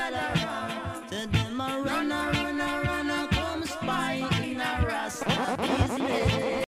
gal around. To them a run, come spy in a rasta business.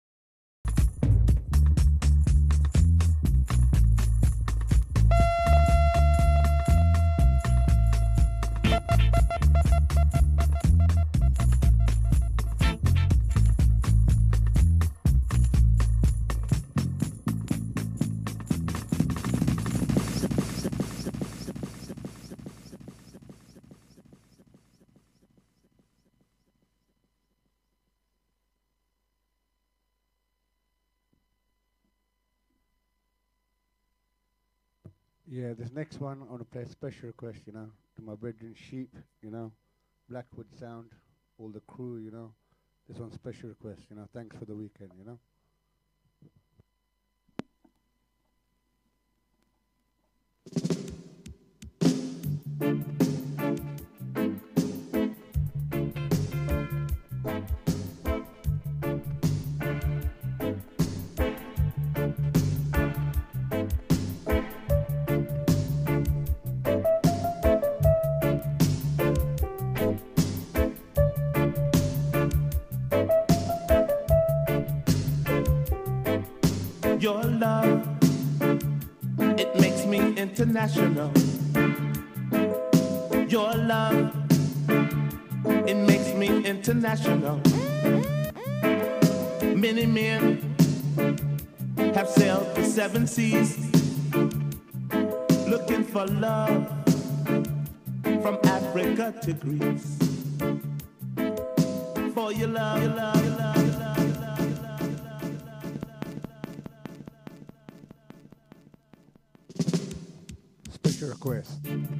Yeah, this next one, I want to play a special request, you know, to my brethren Sheep, you know, Blackwood Sound, all the crew, you know. This one's special request, you know, thanks for the weekend, you know. Your love, it makes me international. Your love, it makes me international. Many men have sailed the 7 seas looking for love from Africa to Greece. For your love, your love, your love, your love, your love, your love, your love, your love. Special request.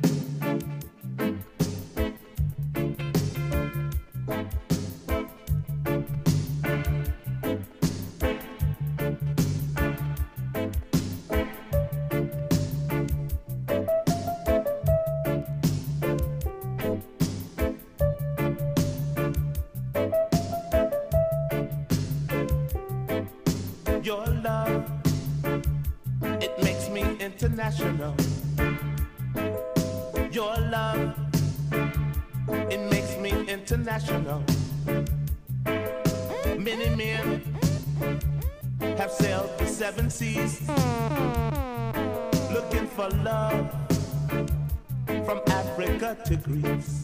Your love, it makes me international. Your love, it makes me international. Many men have sailed the 7 seas looking for love from Africa to Greece.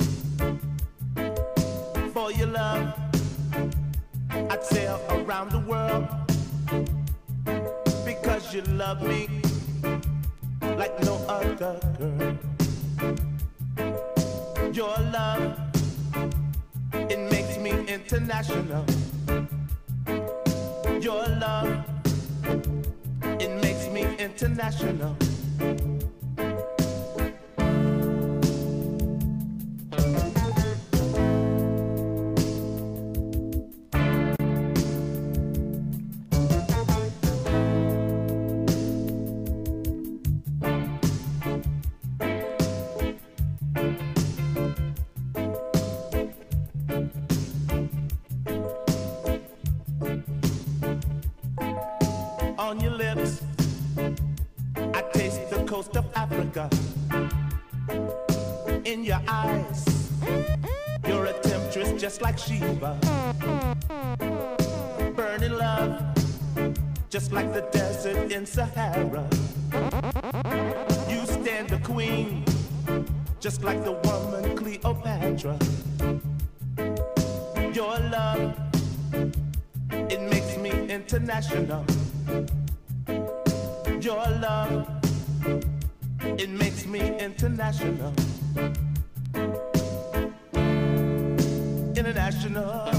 For your love, I'd sail around the world because you love me like no other girl. Your love, it makes me international. Your love, it makes me international. On your lips, I taste the coast of Africa. In your eyes, you're a temptress just like Sheba. Burning love, just like the desert in Sahara. You stand a queen, just like the woman Cleopatra. Your love, it makes me international. Your love, it makes me international. International.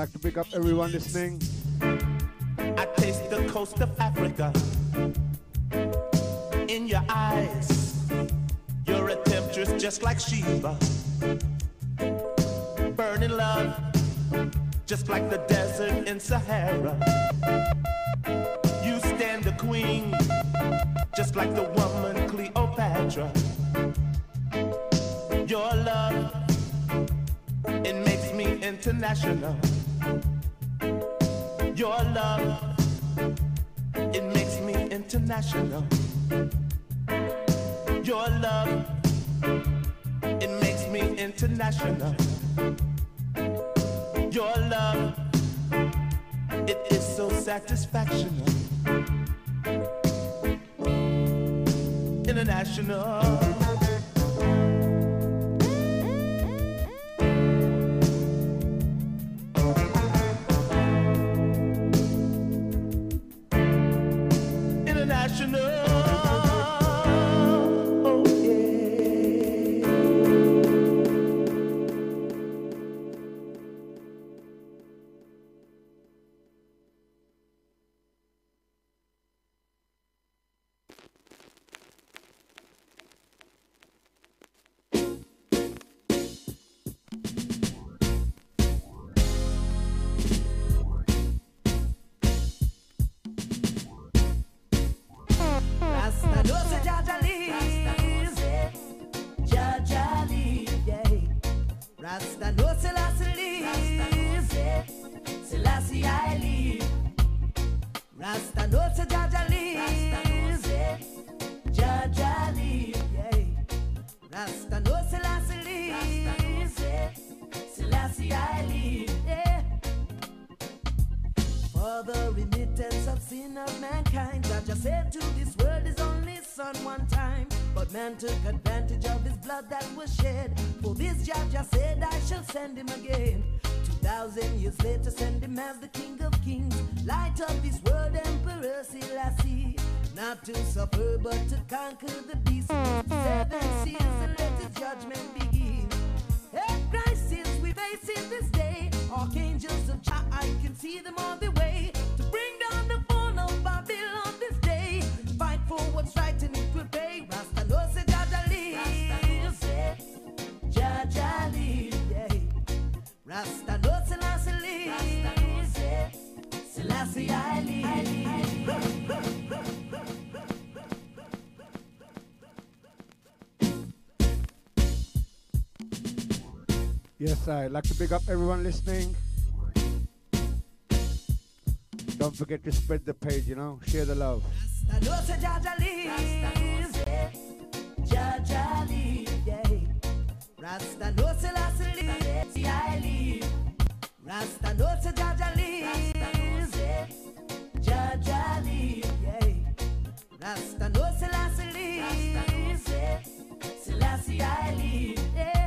like to pick up everyone listening. I taste the coast of Africa in your eyes. You're a temptress just like Sheba. Burning love just like the desert in Sahara. You stand a queen just like the woman Cleopatra. Your love, it makes me international. Your love, it makes me international. Your love, it makes me international. Your love, it is so satisfactional. International. Took advantage of his blood that was shed. For this Jah said, I shall send him again. 2,000 years later, send him as the King of Kings, light of this world, Emperor Selassie. Not to suffer, but to conquer the beast. 7 seals and let his judgment begin. A crisis we face in this day. Archangels of Jah, I can see them on the way to bring down the fall of Babylon this day. Fight for what's right and it will pay. Rasta no say Jah live, Jah live, yeah. Rasta no Selassie live, Selassie I live. Yes, I'd like to pick up everyone listening. Don't forget to spread the page, you know, share the love. Rasta no say Jah live, Jah live, yeah. Rasta no Selassie live, I live. Rasta no say Jah live, Jah live, yeah. Rasta no Selassie live, Selassie I live, yeah.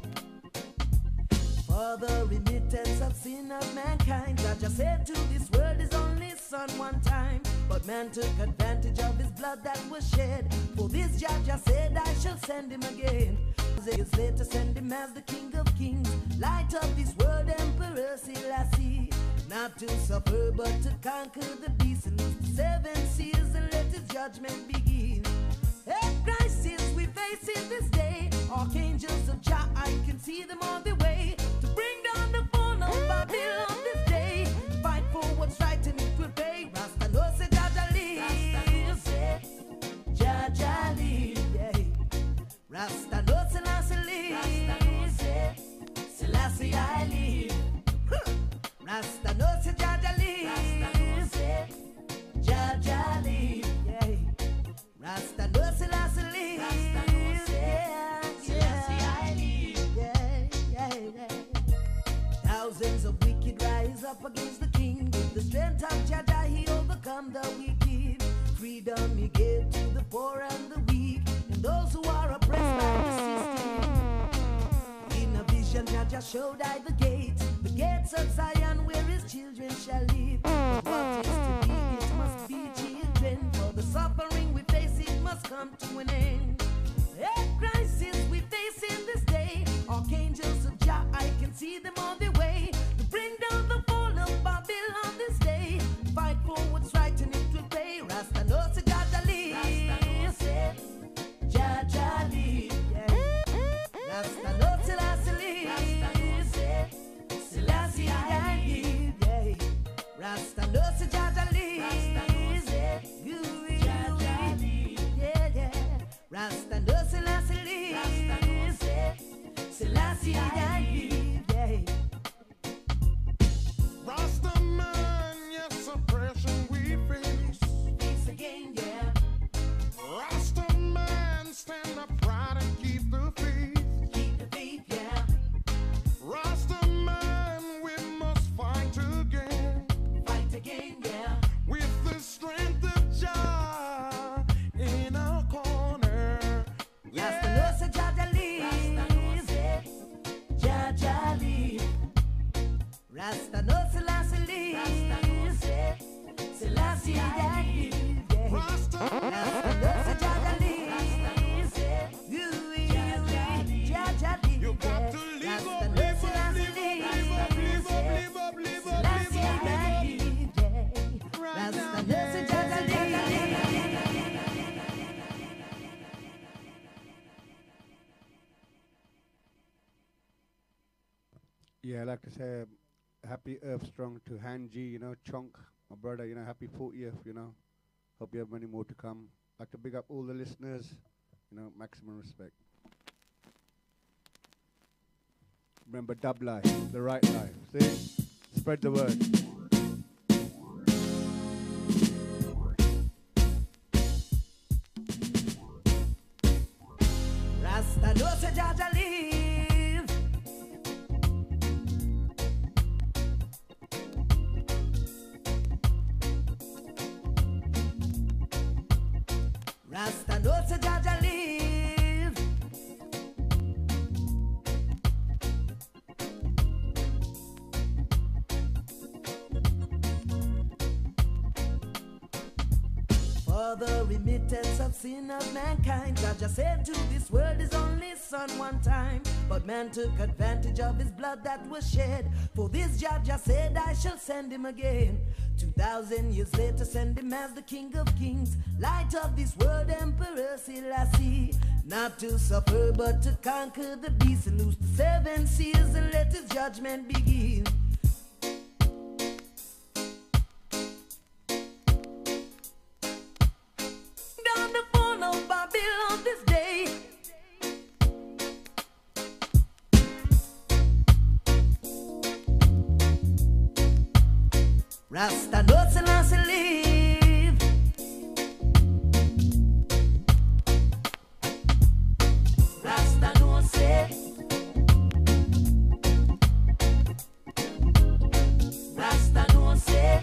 For the remittance of sin of mankind, Jah said to this world his only son one time. But man took advantage of his blood that was shed. For this Jah said, I shall send him again. Years later, send him as the King of Kings, light of this world, Emperor Selassie. Not to suffer, but to conquer the beast and loose the 7 seals and let his judgment begin. A crisis we face in this day. Archangels of Jah, I can see them on the way to bring down the fall of Babylon this day. Fight for what's right and it will pay. Rasta no say Jah live, Jah live, yeah. Rasta no Selassie live, Selassie I live. Rasta no say Jah live, Jah live, yeah. Rasta no Selassie live, yeah, Selassie I live, yeah, yeah. Thousands of wicked rise up against the king. With the strength of Jah, he overcome the wicked. Freedom he gave to the poor and the weak, and those who are oppressed by the system. In a vision, Jah showed I the gates of Zion, where his children shall live. But what is to be, it must be children. For the suffering we face, it must come to an end. A crisis we face in this day. Archangels of Jah, I can see them on their way to bring down the Selassie I live, yeah. Rasta man, yes, oppression we face. Peace again, yeah. Rasta man, stand up proud and keep the faith. Keep the faith, yeah. Rasta man, we must fight again. Fight again, yeah. With the strength of Jah in our corner. Rasta no say Jaja live. Jaja live. Rasta no Selassie live. Rasta no say Selassie I live, yeah. Rasta, Rasta no say Jaja live. Rasta no say you Jaja live. you got to live Rasta up, no live up, Selassie live up, live. live up, live up, live up, live up, Selassie live up, I live up. live, yeah. Rasta no say Jaja live. Yeah, I'd like to say happy Earth Strong to Hanji, you know, Chunk, my brother, you know, happy 40th, you know. Hope you have many more to come. I'd like to big up all the listeners, you know, maximum respect. Remember, dub life, the right life. See? Spread the word. Rasta no say Jaja live. Rasta no say Jaja live. For the remittance of sin of mankind, Jaja said to this world his only son one time. But man took advantage of his blood that was shed. For this Jaja said, I shall send him again. 2,000 years later, send him as the King of Kings, light of this world, Emperor Selassie. Not to suffer, but to conquer the beast and loose the 7 seals and let his judgment begin. Down the fall of Babylon this day. Rasta no Selassie live. Rasta no say. Rasta no say.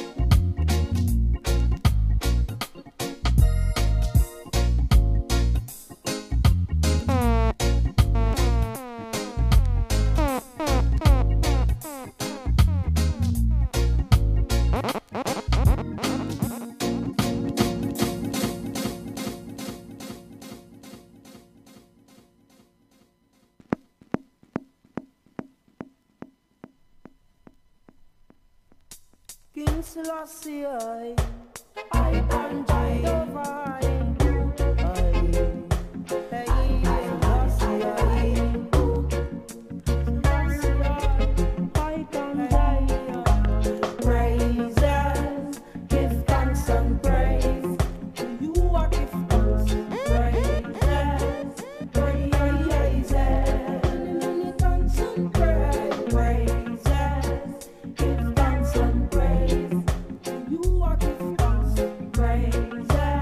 King Selassie, I and I divine. Hey, Selassie, I and I. Praises, give thanks and praise. You are give thanks and praises. Praises, thanks and praise. Praises, give thanks and praise. You are give thanks and praises.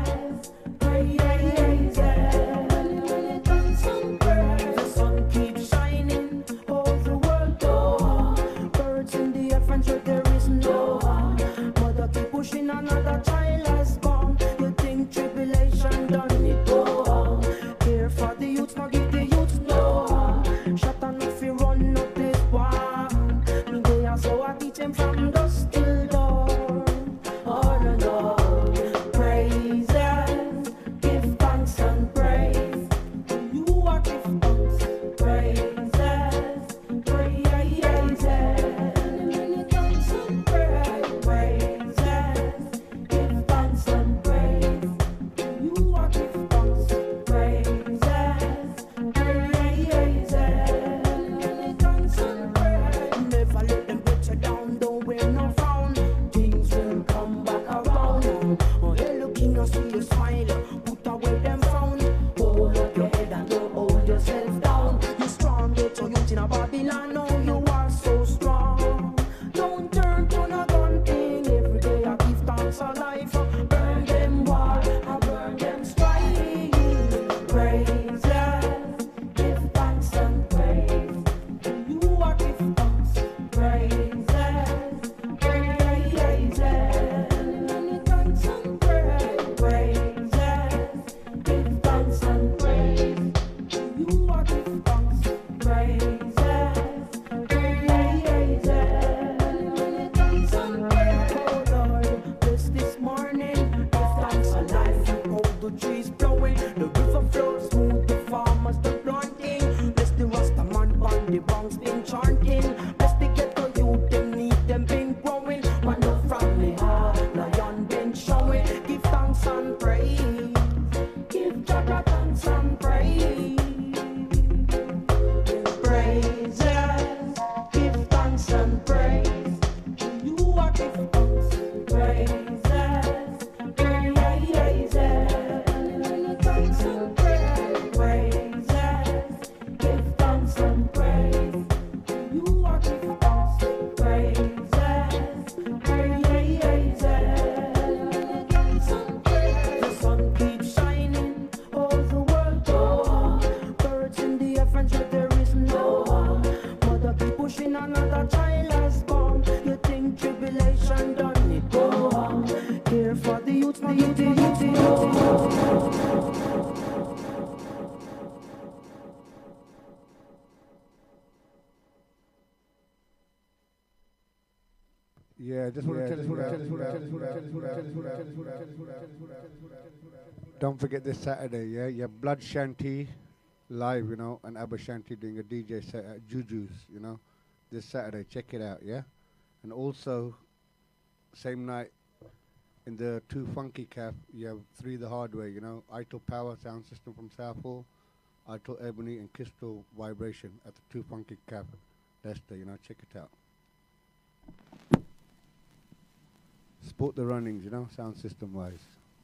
in a Babylon, now you are so strong. Don't turn to no gun thing. Every day I give thanks for life. Burn them wall, I burn them strife. Praises, give thanks and praise. You are give thanks, praises, praises. Many thanks and praise, praises, give thanks and praise. You are give thanks, praises, praises. Many thanks and praise. Oh Lord, bless this morning. Give thanks for life. Hold the trees blowing, the river flows smooth. The farmers the planting. Bless the Rasta man on the banks been chanting. Bless the ghetto youth, them need them been growing. One love from me heart, lion been showing. Give thanks and praise. Give Jah thanks and praise. Praises, give thanks and praise. You are give thanks, praises, praises. Thanks and praise, praises, give thanks and praise. You are give thanks, praises, praises. Thanks and praise. The sun keeps shining, all the world goes. Birds in the heavens where there is no one. Mother keep pushing, another child has born. You think tribulation done it, go on. Care for the youth, the youth, the youth, the youth. Yeah, just want to tell you. Don't forget this Saturday, yeah? You have Blood Shanty live, you know, and Abba Shanty doing a DJ set at Juju's, you know, this Saturday. Check it out, yeah? And also, same night, in the 2 Funky Cap, you have 3 The Hard Way, you know, Ito Power sound system from Southall, Ito Ebony, and Crystal Vibration at the 2 Funky Cap, Leicester, you know, check it out. Support the runnings, you know, sound system wise.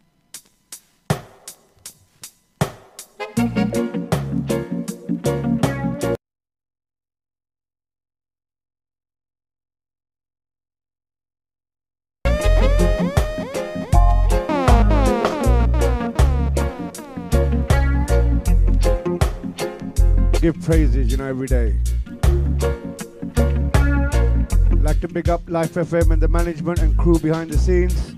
Give praises, you know, every day. Like to big up Life FM and the management and crew behind the scenes.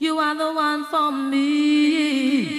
You are the one for me.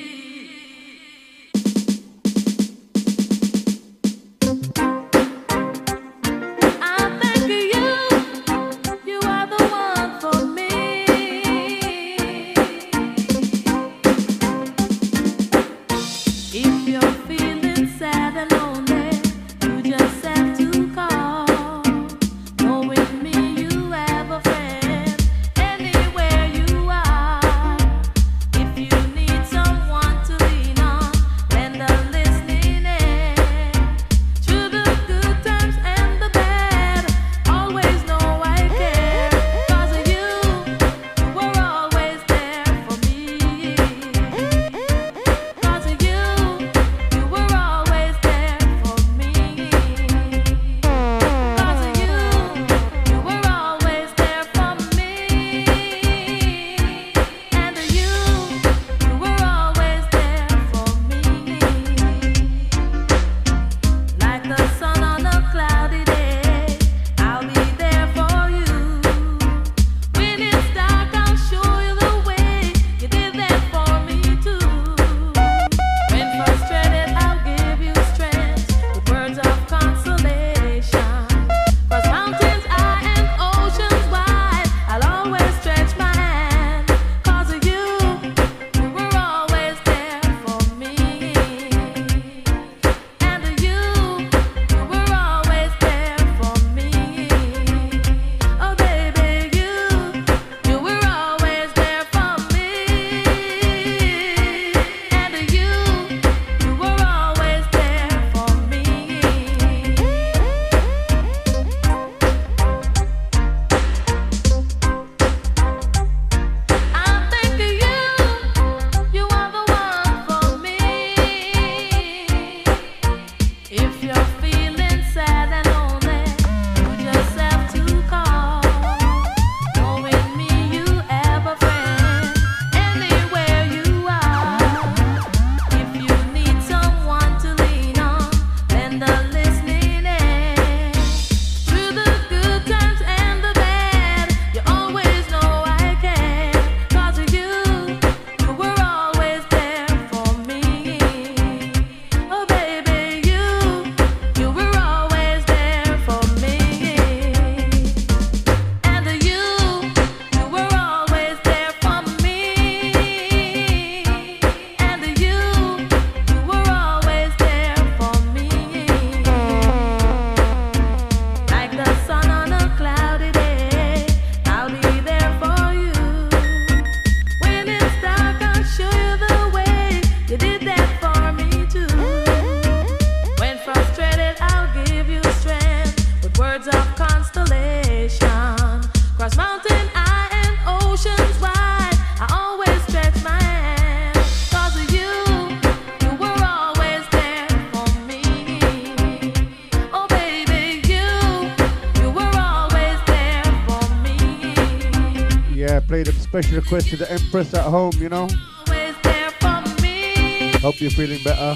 Special request to the Empress at home, you know. Hope you're feeling better.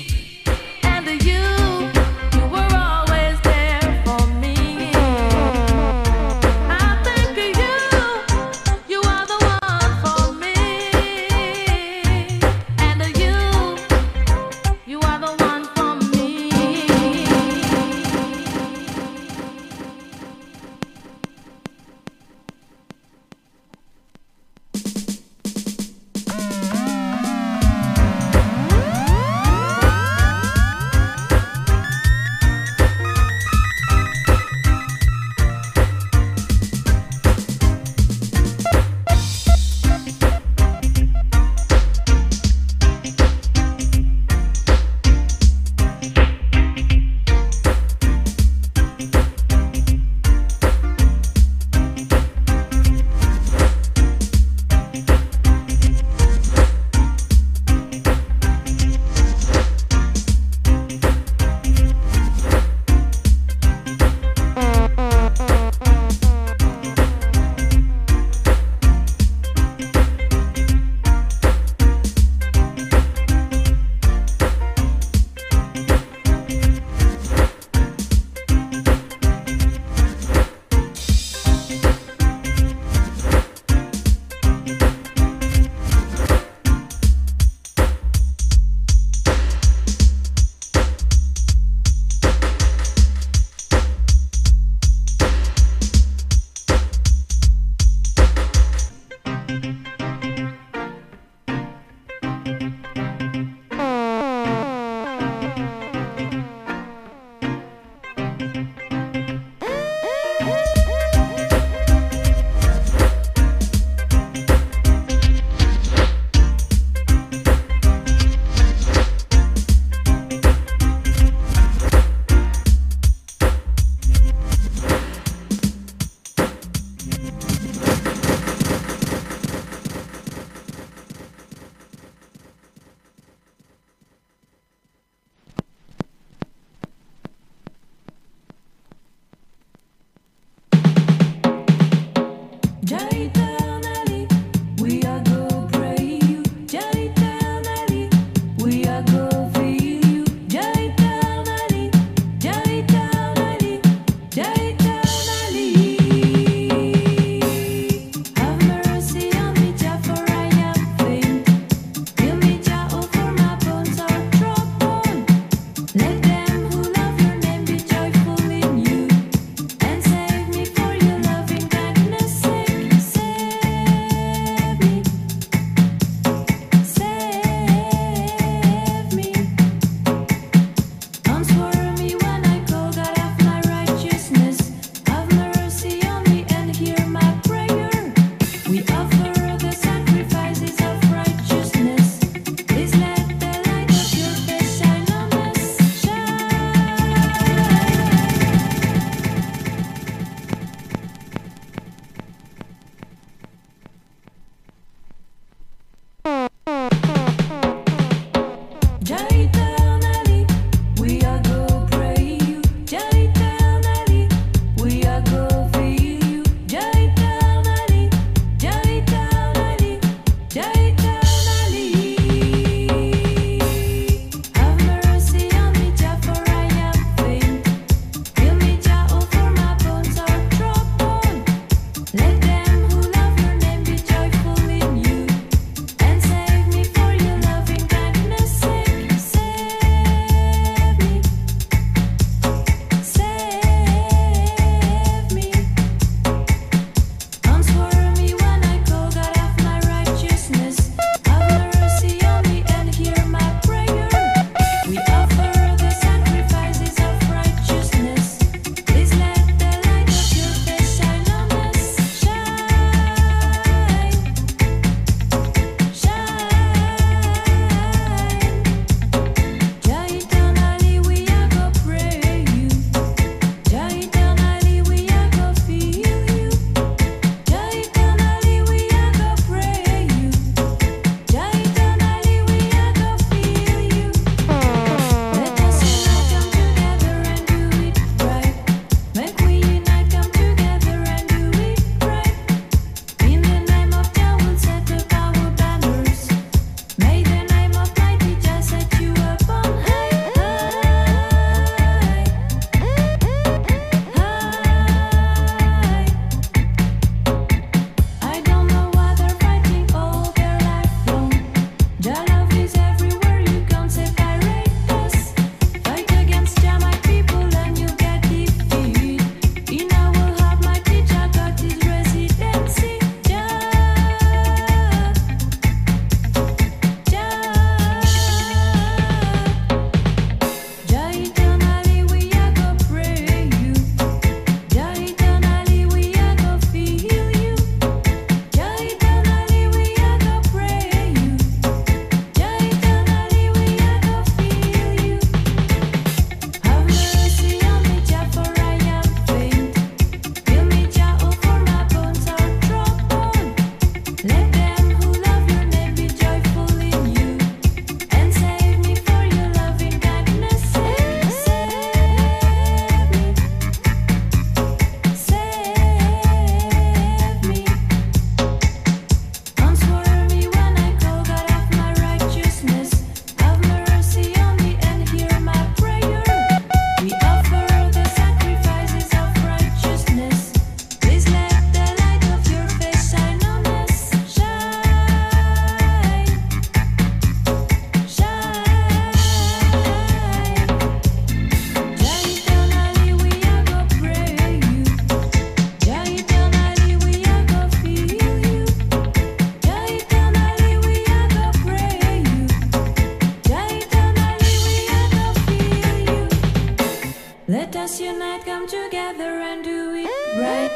us unite, come together and do it right.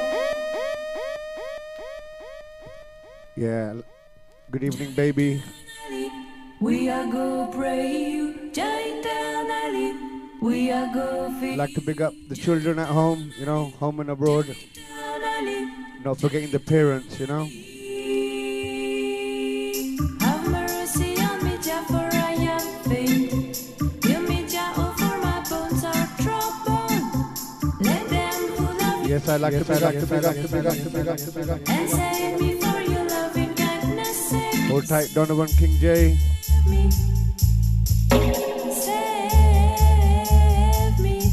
Yeah. Good evening, baby. We are go pray you, eternally. We are go feel. Like to big up the children at home, you know, home and abroad. Not forgetting the parents, you know. Have mercy on me, Jah, for I am faint. Heal me, Jah, oh, for my bones are troubled. Let them who love you. Yes, I like to big up. And save me for your loving kindness sake. Hold tight, Donovan King J. Me. Save me.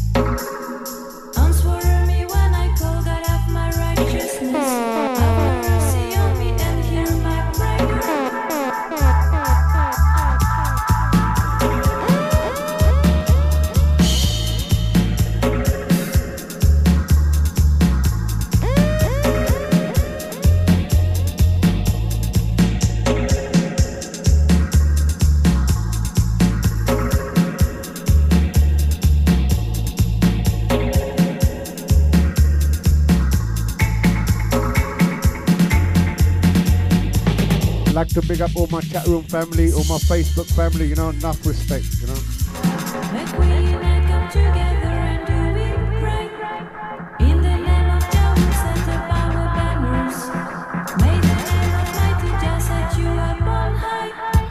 Answer me when I call, God of my righteousness. Have mercy on me and hear my prayer. Like to big up all my chat room family, all my Facebook family, you know, enough respect, you know. Make we unite, come together and do it right. In the name of Jah, we set up our banners. May the name of mighty Jah set you up on high.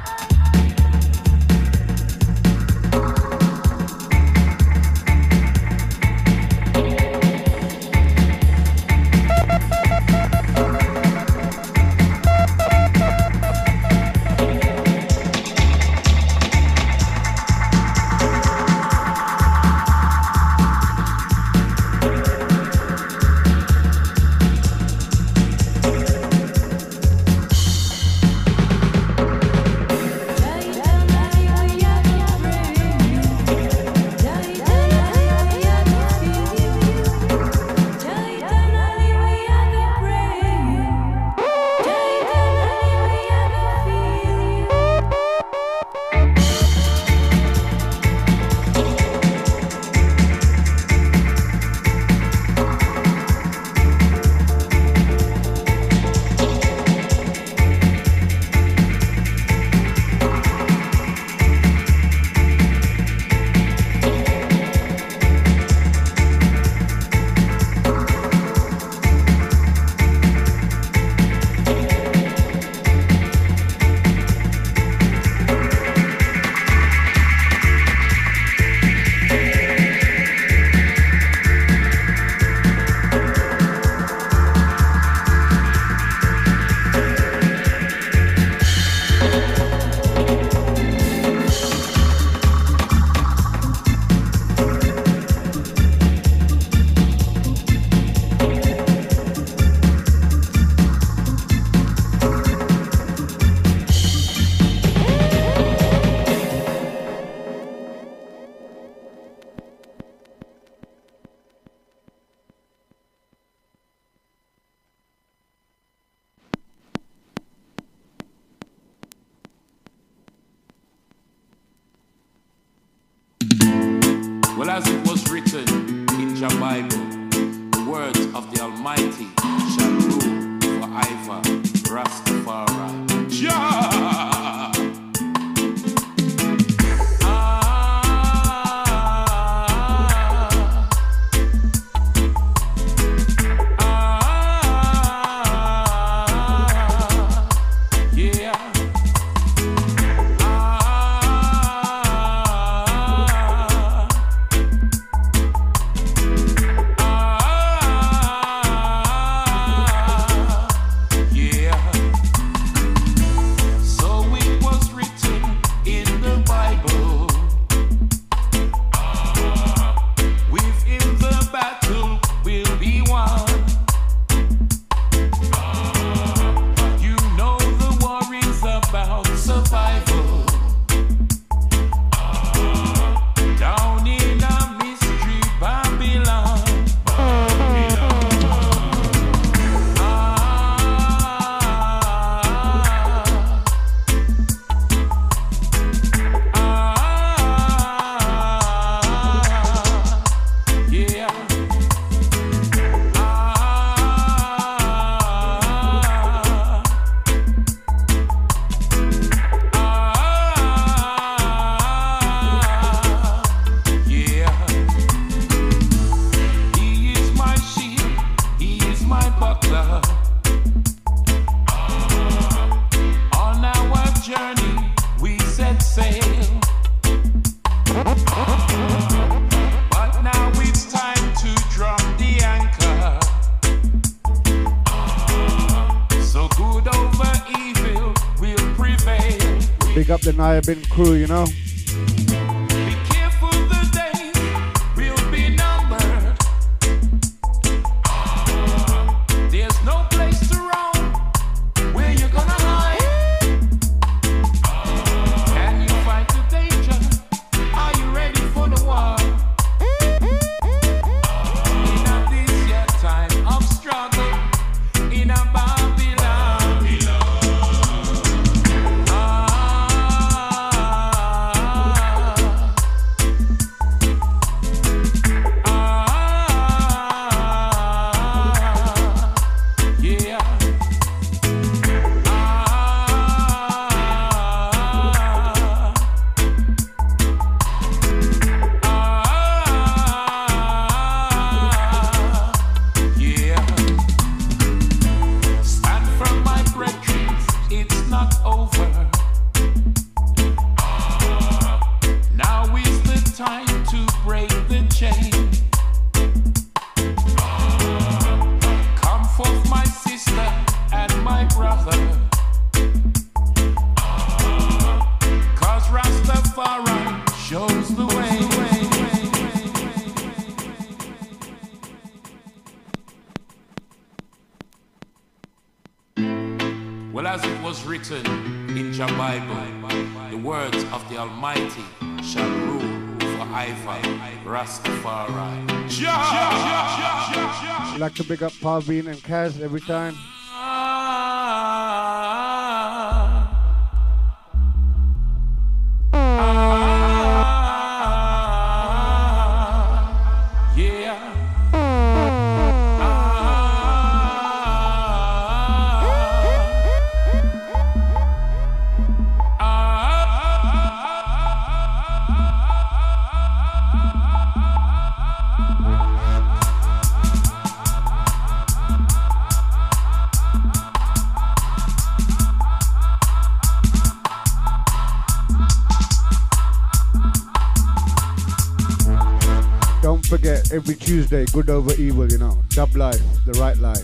Well, as it was written in the Bible, the words of the Almighty shall rule forever. Rastafari. Jah! Big up the Nayabin crew, you know. Be careful, the days will be numbered. There's no place to run. Where you gonna hide? Can you fight the danger? Are you ready for the war? In a this year time of struggle, in a Babylon. Yeah. Yeah. Stand from my brethren, it's not over. Now is the time to break the chain. Come forth, my sister and my brother. Cause Rastafari shows the way. Well, as it was written in the Bible, the words of the Almighty shall rule forever. Rastafari. I'd like to big up Parveen and Kaz every time. Yeah. Don't forget, every Tuesday, Good Over Evil, you know. Dub life, the right life.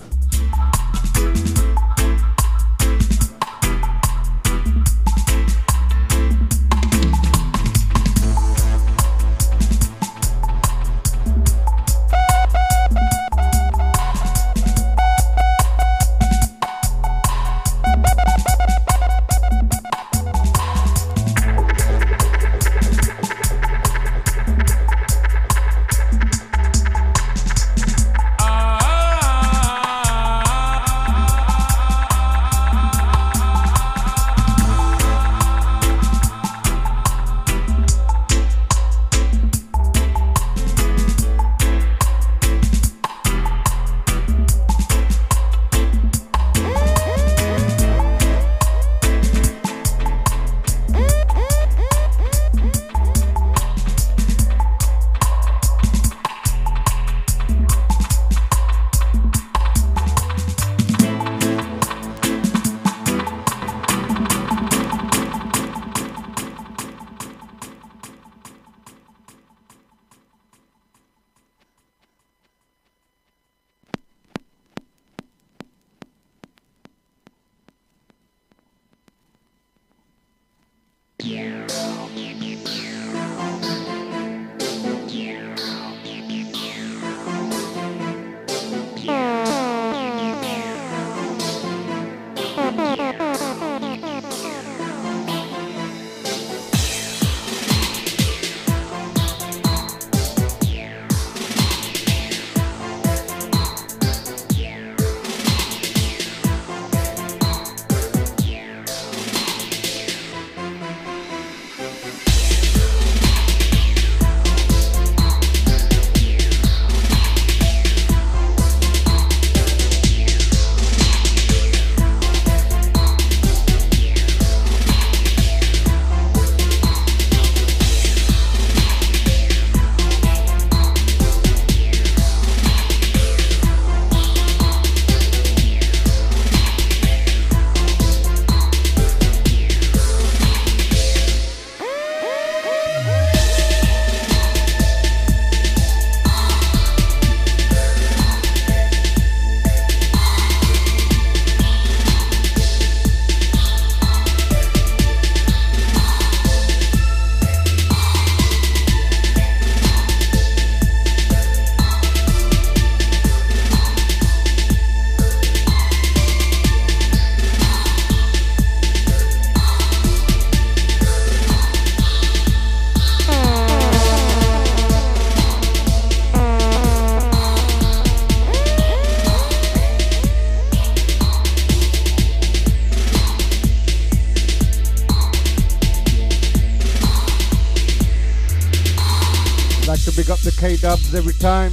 K-Dubs every time.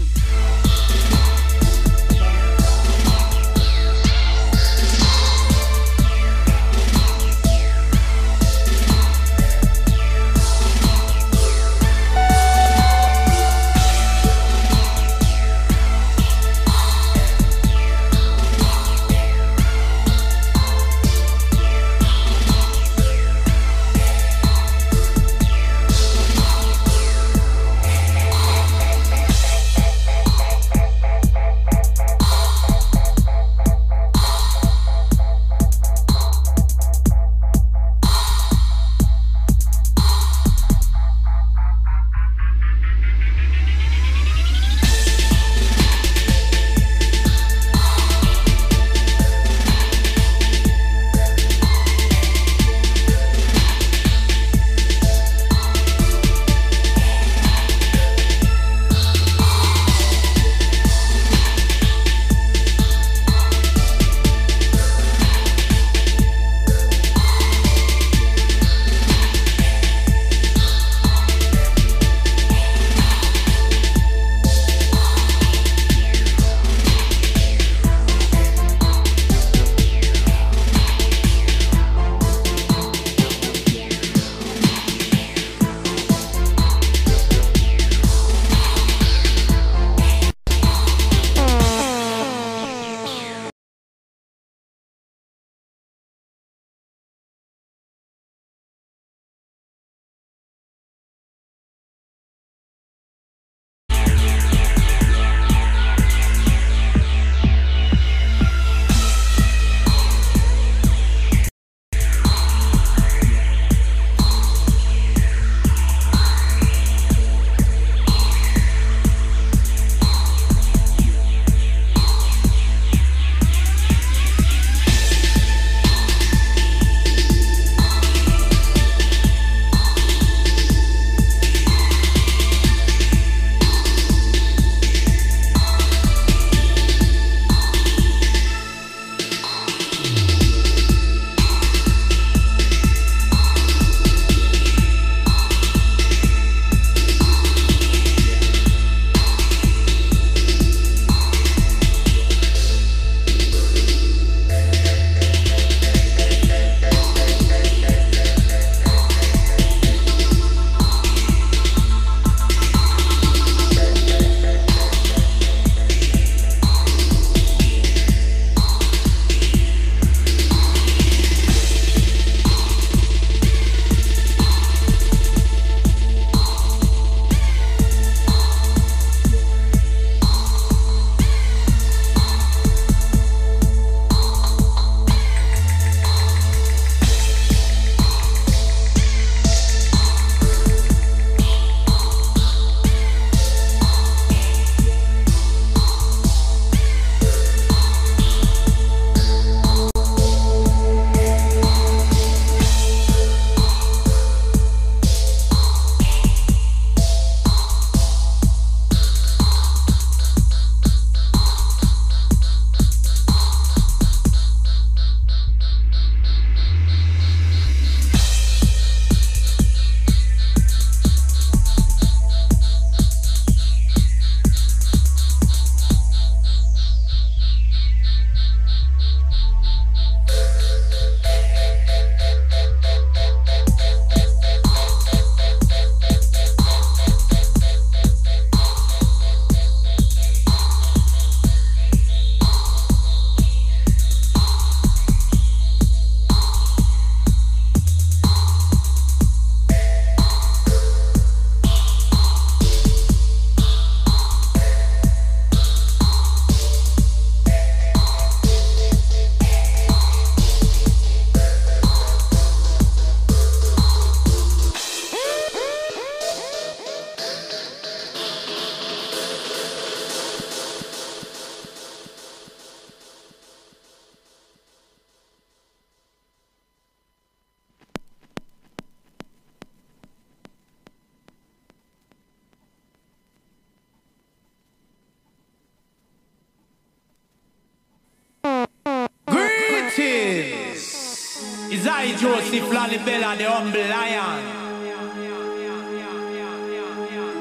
Is I Joseph Lalibela, the humble lion?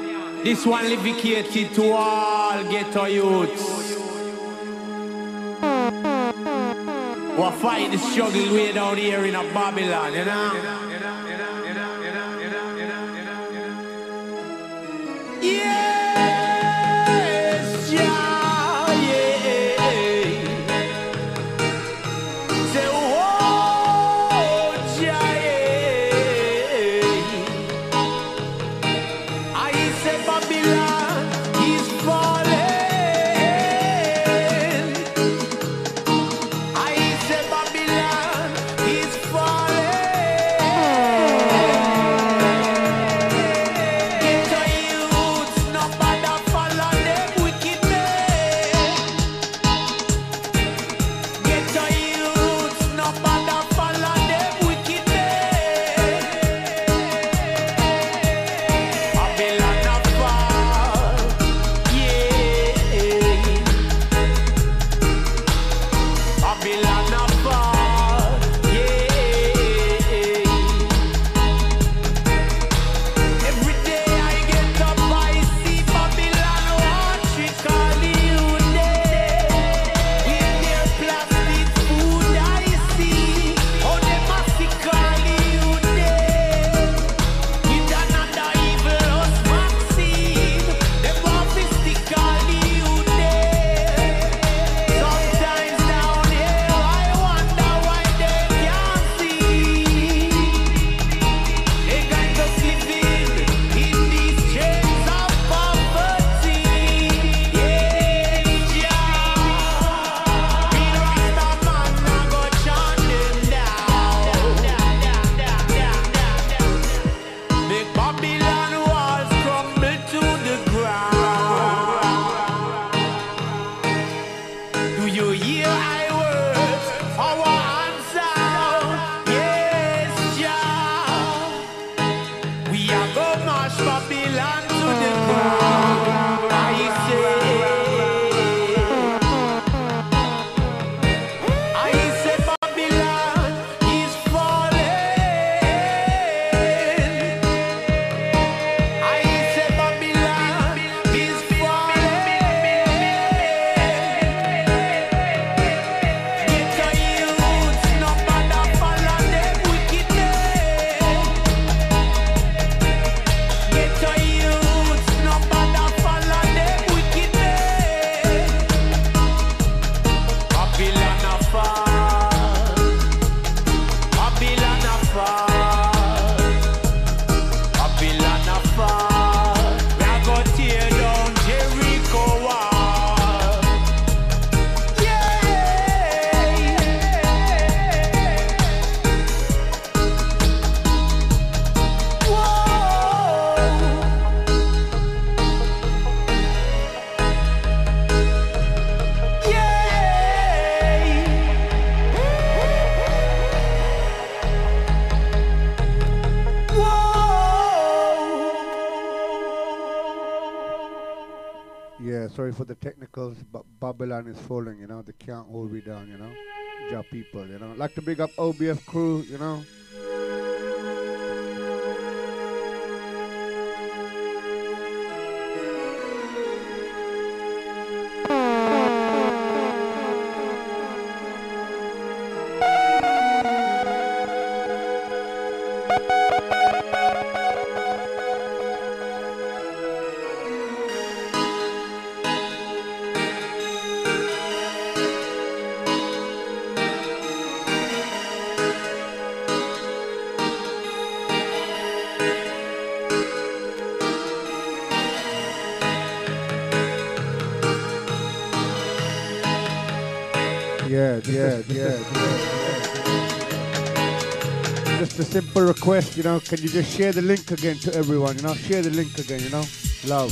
This one dedicated to all ghetto youths who are fighting the struggle way down here in a Babylon, you know? Yes, yeah, yeah. Say, oh, yeah, yeah. I say Babylon is falling. I say Babylon is falling. Get your youths, no bother follow them wickedness. Get your youths, no bother follow them wickedness. Babylon a fall, yeah. Babylon a fall, yeah. Every day I get up, I see Babylon watch it call you there. With their plastic food, I see how they must call you there. With another evil vaccine, they want to call you there. Sometimes down here, I wonder why they can't see. They got us living in these chains of poverty. Yeah, we Rasta man now go chant them down. Make Babylon walls crumble to the ground. Do you hear I words? Our answer, yes, Jah. We are go march Babylon to the ground. I say Babylon is falling. I say Babylon is falling. Get your youths, no bother follow them wickedness. Get your youths, no bother follow them wickedness. Babylon a fall. Babylon a fall. Babylon a fall. We a go tear down Jericho wall. Yeah. Yeah, sorry for the technicals, but Babylon is falling, you know. They can't hold me down, you know. Jah people, you know. Like to big up OBF crew, you know. Yeah. Just a simple request, you know. Can you just share the link again to everyone, you know? Share the link again, you know? Love.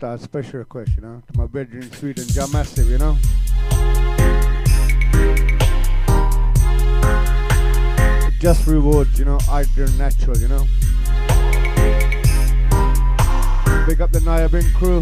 a special request, you know, to my brethren in Sweden, Jah Massive, you know. Just rewards, you know, either natural, you know. Big up the Nayabin crew.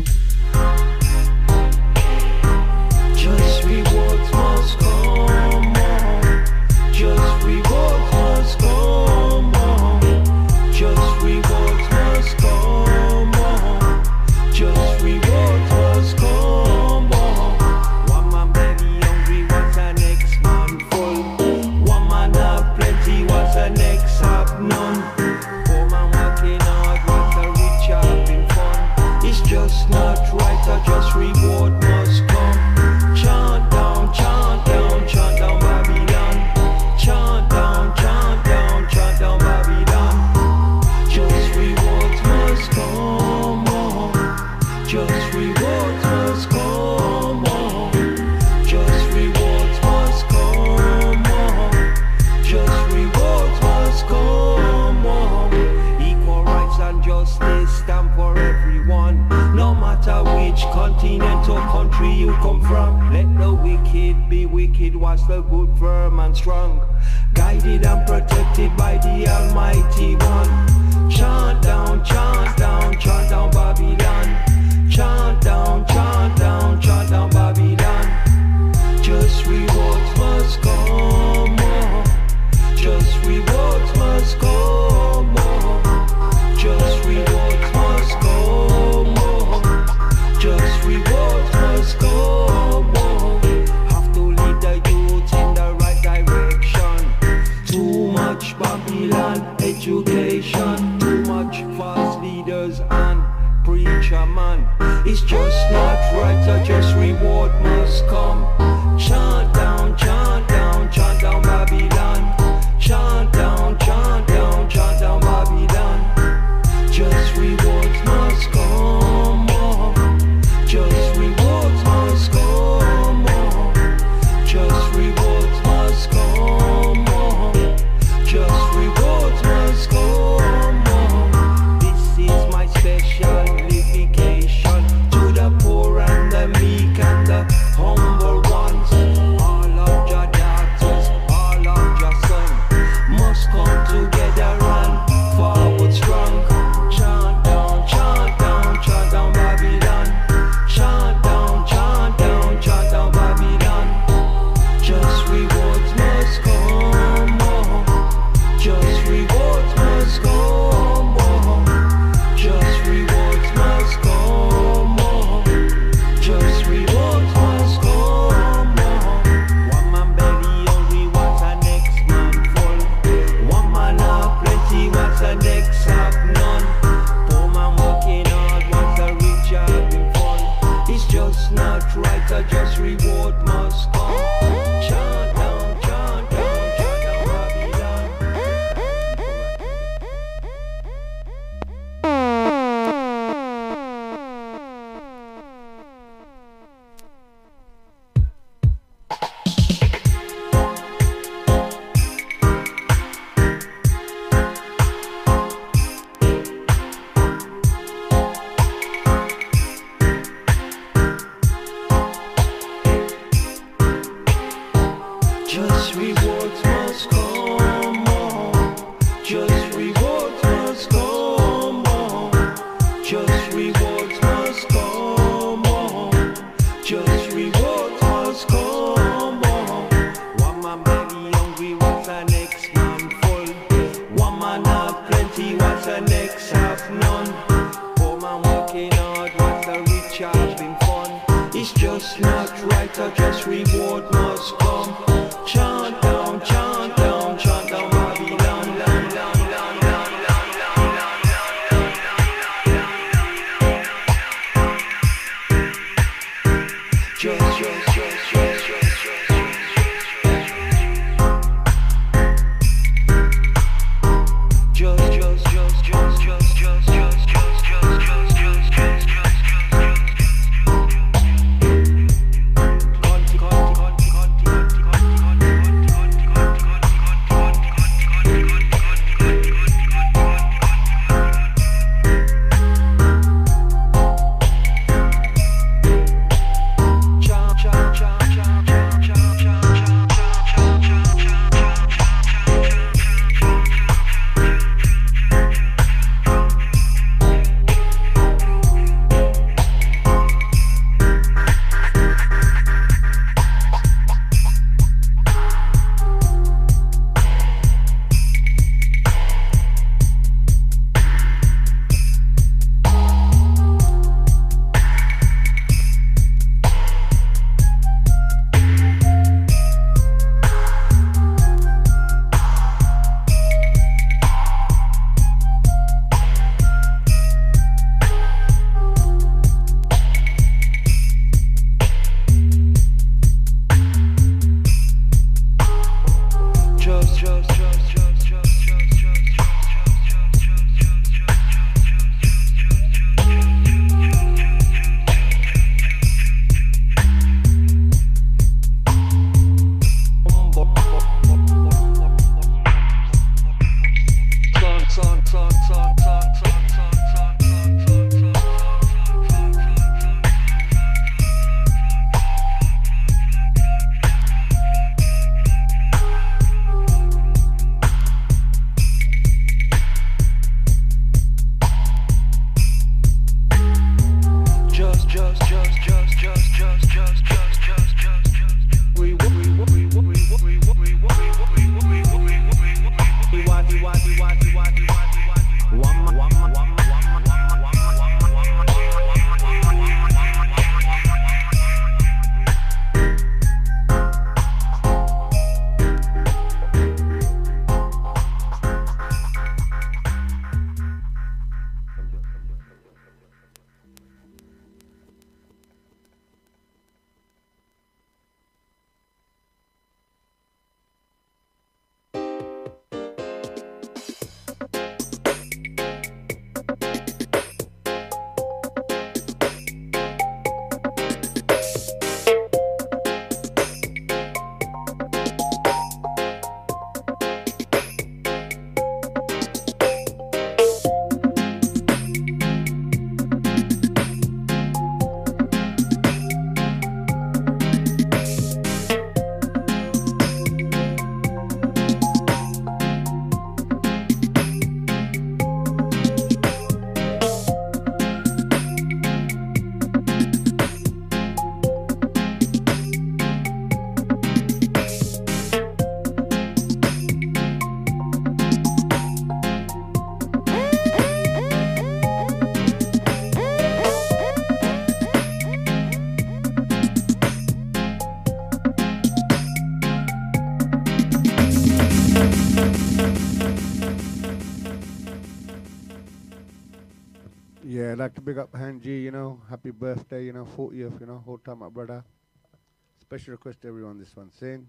Just rewards must come on. Just rewards must come on. Just rewards must come on. Just rewards must come on. One man belly hungry, what's the next man full? One man have plenty, what's the next have none? Poor man working hard, what's the rich having fun? It's just not right, or just reward must come. Chant down, chant down, chant down Babylon. Chant down, chant down, chant down Babylon. Just rewards must come on. Just rewards must come on. Just rewards must come on. Just rewards must come on. Equal rights and justice stand for everyone. No matter which continent or country you come from. Let the wicked be wicked, whilst the good firm and strong. Guided and protected by the Almighty One. Chant down, chant down, chant down Babylon. Chant down, chant down, chant down Babylon. Just rewards must come on. Just rewards must come on. Just rewards must come on. Just rewards must come on. Have to lead the youth in the right direction. Too much Babylon education. Too much false leaders and preacher man. It's just not right, or just reward must come. Chant down, chant down, chant down Babylon. Chant down, chant down, chant down Babylon. Just rewards must come on. Just rewards must come on. Just rewards must come on. Just rewards must come on. This is my special invitation to the poor and the meek and the humble ones. All of your daughters, all of your sons must come together and forward strong. Chant down, chant down, chant down Babylon. Chant down, chant down, chant down Babylon. Just rewards must come on. Just rewards must come on. Just rewards must come on. Just rewards must come on. One man belly hungry, what's the next man full? One man have plenty, what's the next have none? Poor man working hard, what's the rich having fun? It's just not right, or just reward must come. Chant down, chant down, chant down Babylon. Just rewards must come on. Just rewards must come on. Just rewards must come on. Just rewards must come on. One man belly hungry, what's the next man full? One man have plenty, what's the next have none? Poor man working hard, what's the rich having fun? It's just not right, or just reward must come. Chant down, chant down, chant down Babylon. Just I'd like to big up Hanji, you know, happy birthday, you know, 40th, you know, whole time, my brother. Special request to everyone, this one, saying.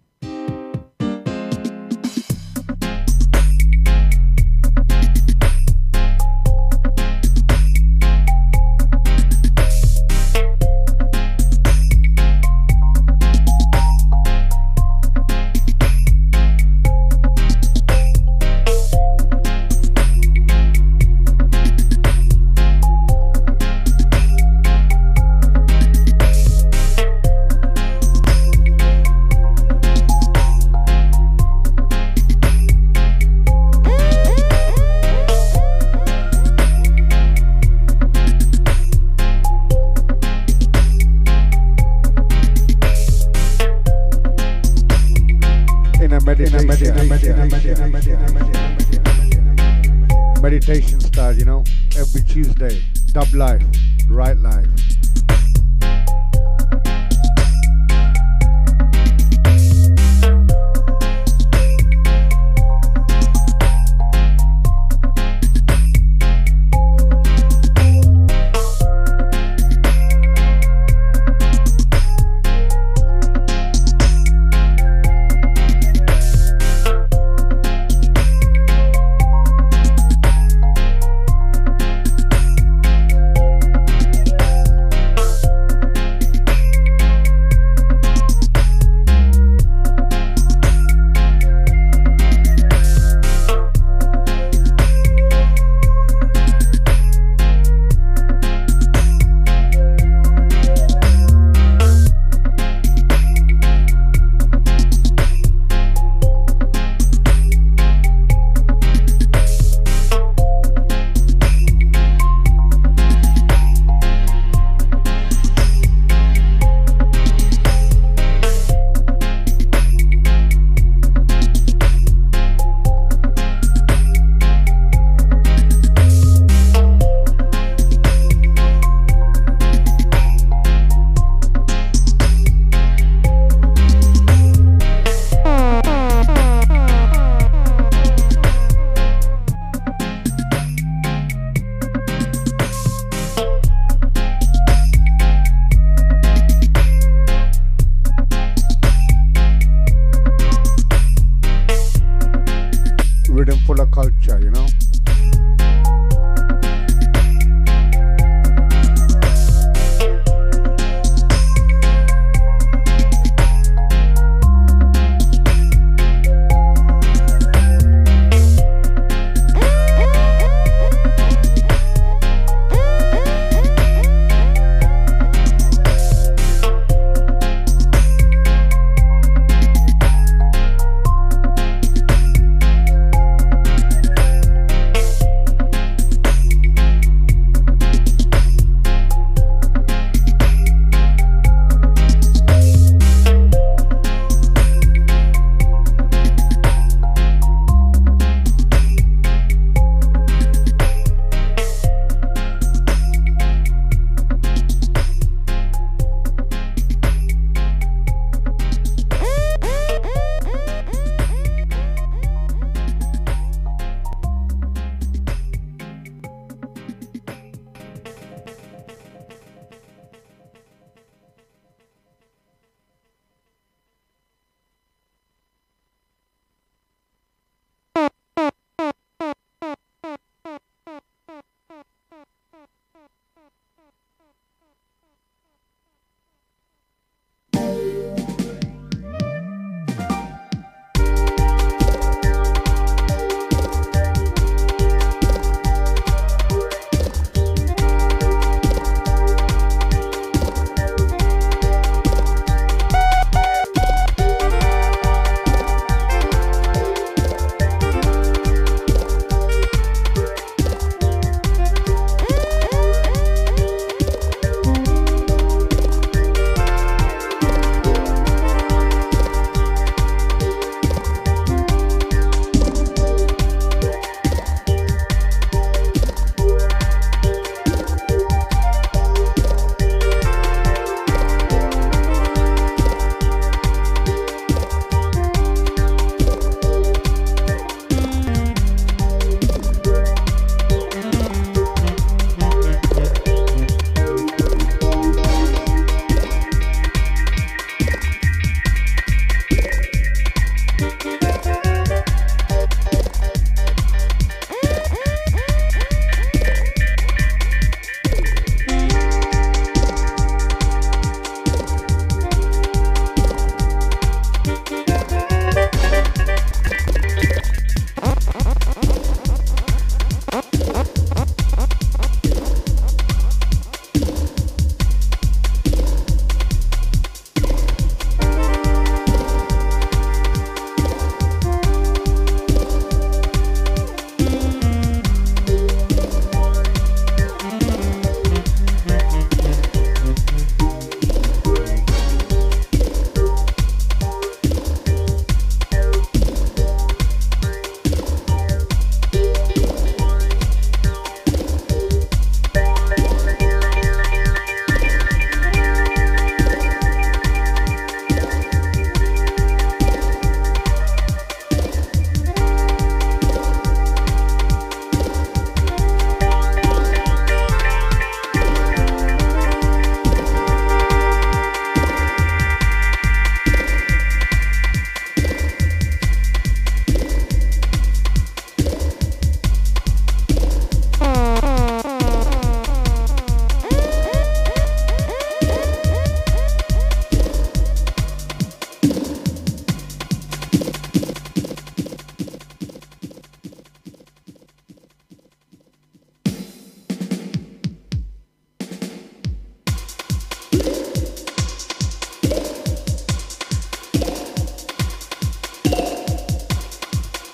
Meditation style, you know, every Tuesday, dub life, right life. Rhythm full of culture, you know.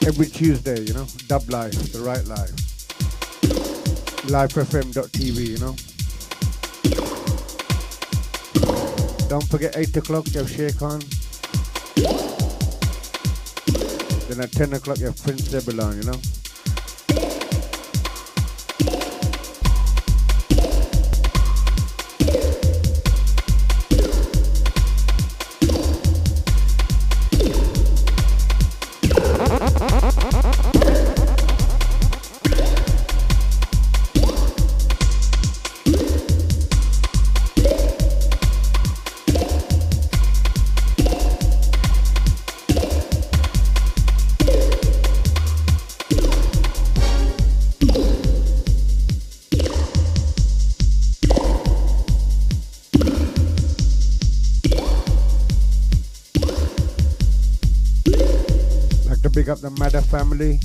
Every Tuesday, you know, Dub Life, The Right Life. LifeFM.tv, you know. Don't forget 8 o'clock you have Shake On. Then at 10 o'clock you have Prince Zebulon, you know. Big up the Madder family.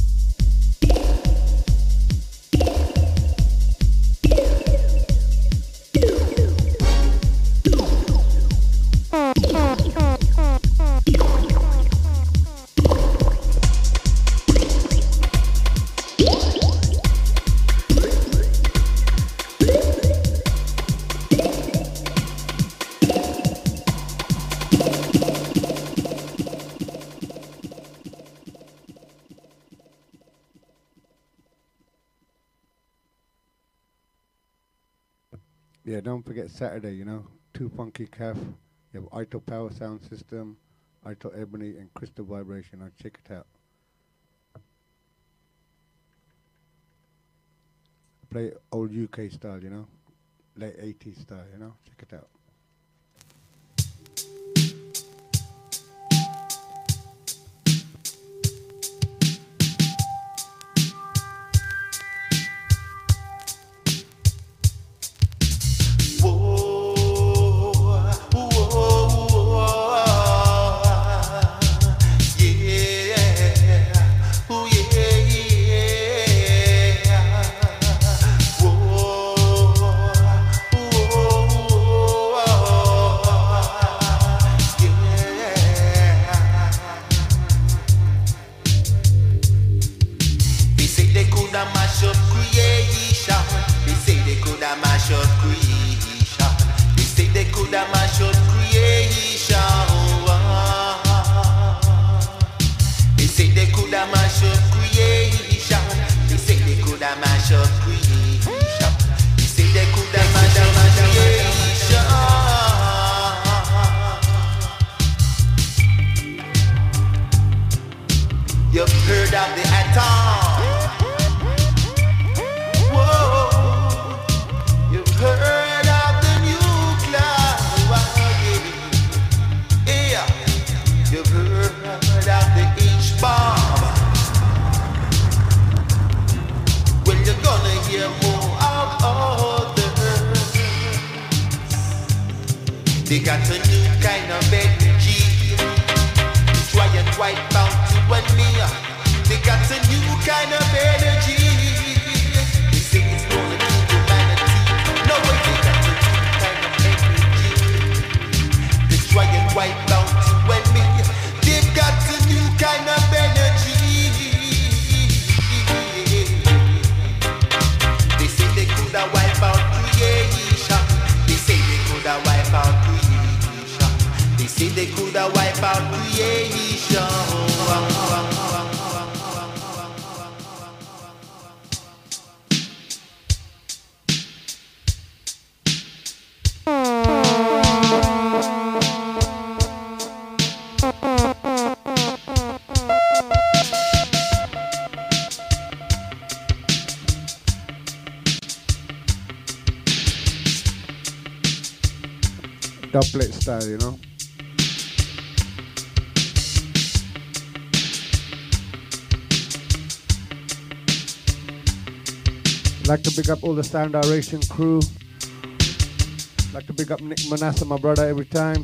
Yeah, don't forget Saturday, you know, Too Funky Calf. You have Ito Power Sound System, Ito Ebony, and Crystal Vibration. Now check it out. Play old UK style, you know, late 80s style, you know, check it out. They got a new kind of energy. Try and wipe out you and me. They got a new kind of energy. They say it's gonna kill humanity. No way, they got a new kind of energy. They try and wipe out you and me. They've got a new kind of energy. They say they could have wiped out creation. They say they could have wiped out creation. They say they could have wiped out creation. Doublet style, you know. Like to pick up all the Sound Aeration crew. Like to pick up Nick Manasseh, my brother, every time.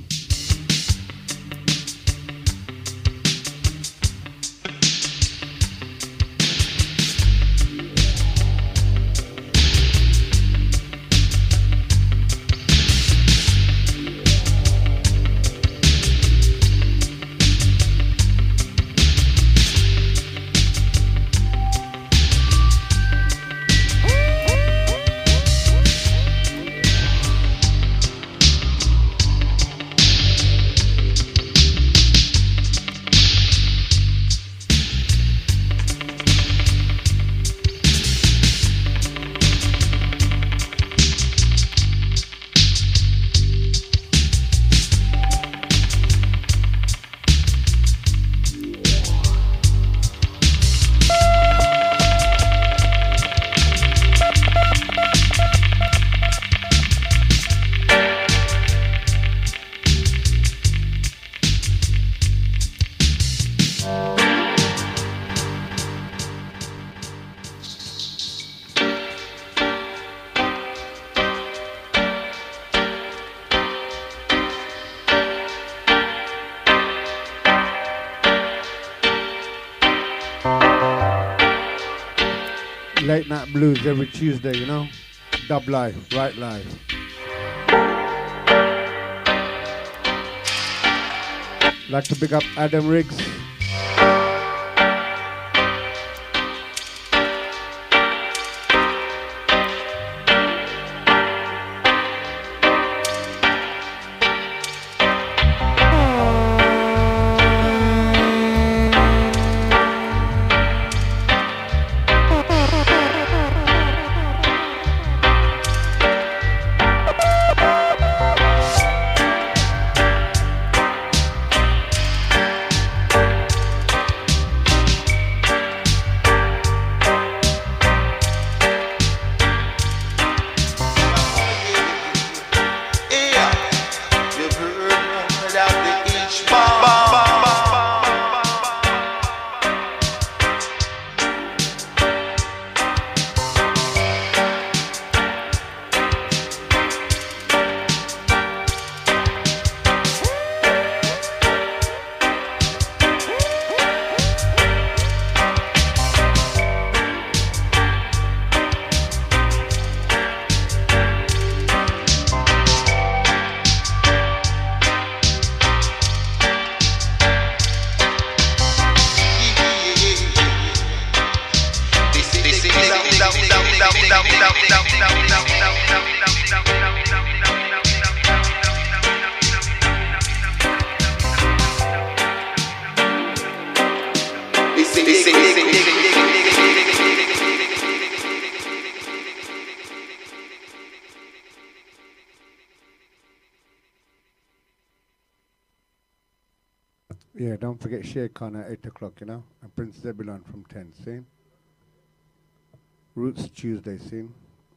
Late Night Blues every Tuesday, you know? Dub live, right live. Like to pick up Adam Riggs. Yeah, don't forget Shay Khan at 8 o'clock, you know? And Prince Zebulon from 10, see? Roots Tuesday, see?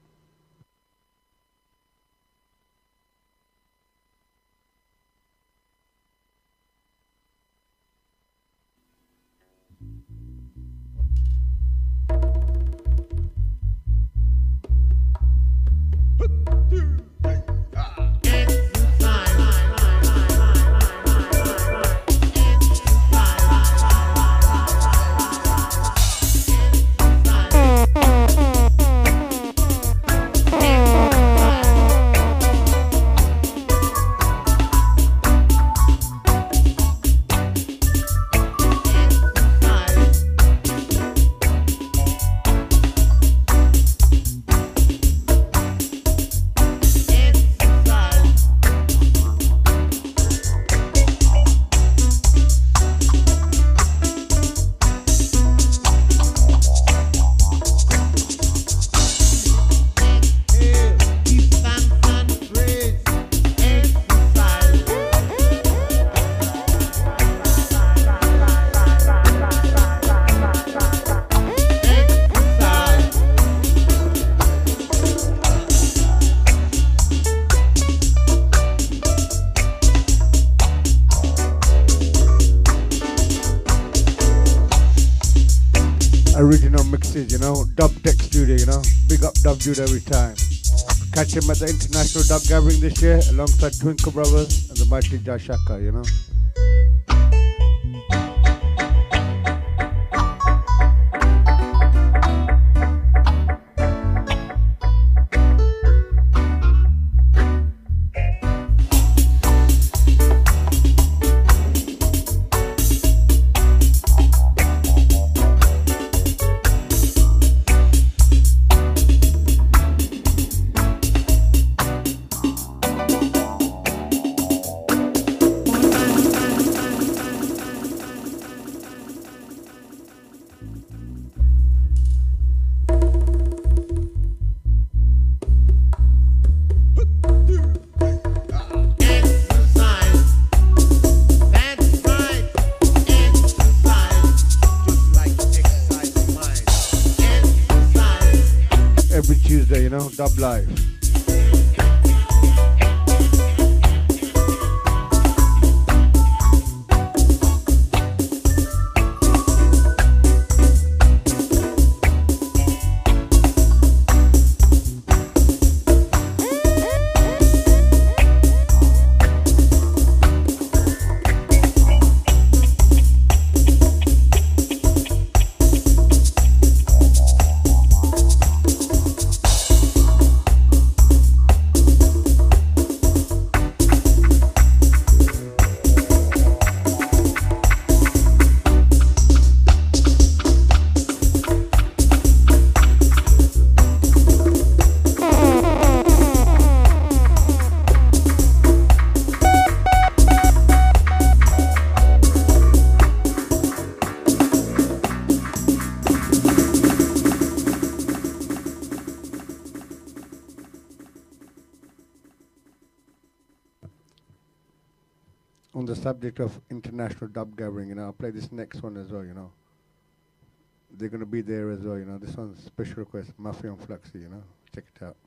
Original mixes, you know, Dub Tech Studio, you know, big up Dub Dude every time. Catch him at the International Dub Gathering this year alongside Twinkle Brothers and the mighty Jashaka, you know. Dub Live. subject of international dub gathering, you know, I'll play this next one as well, you know. They're going to be there as well, you know. This one's special request, Mafia and Fluxy, you know. Check it out.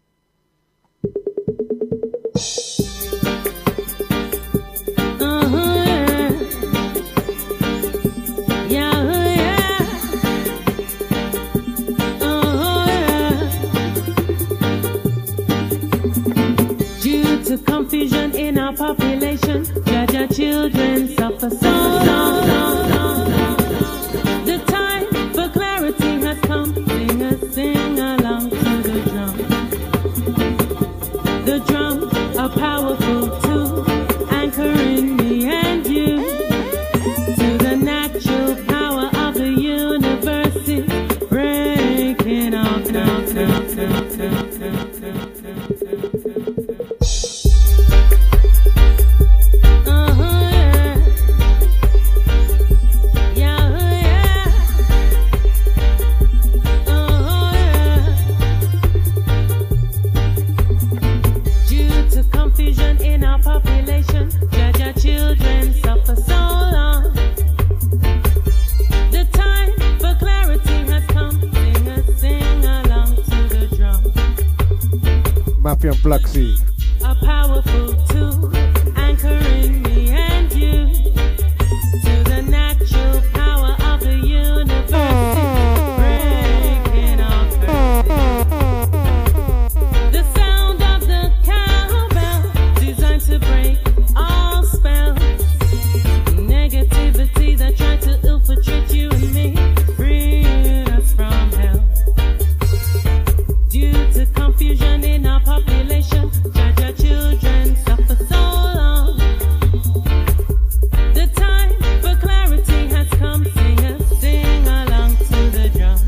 Due to confusion in our population, Jaja children suffer so long. The time for clarity has come. Sing along to the drum. The drum, a powerful tool, anchoring me and you to the natural power of the universe, is breaking out now. Mafia and Fluxy. A powerful tool, anchoring me and you to the natural power of the universe, breaking our curses. The sound of the cowbell, designed to break all spells. Negativity that tried to infiltrate you and me, freed us from hell. Due to confusion in our population, Jaja children suffer so long. The time for clarity has come. Sing along to the drum.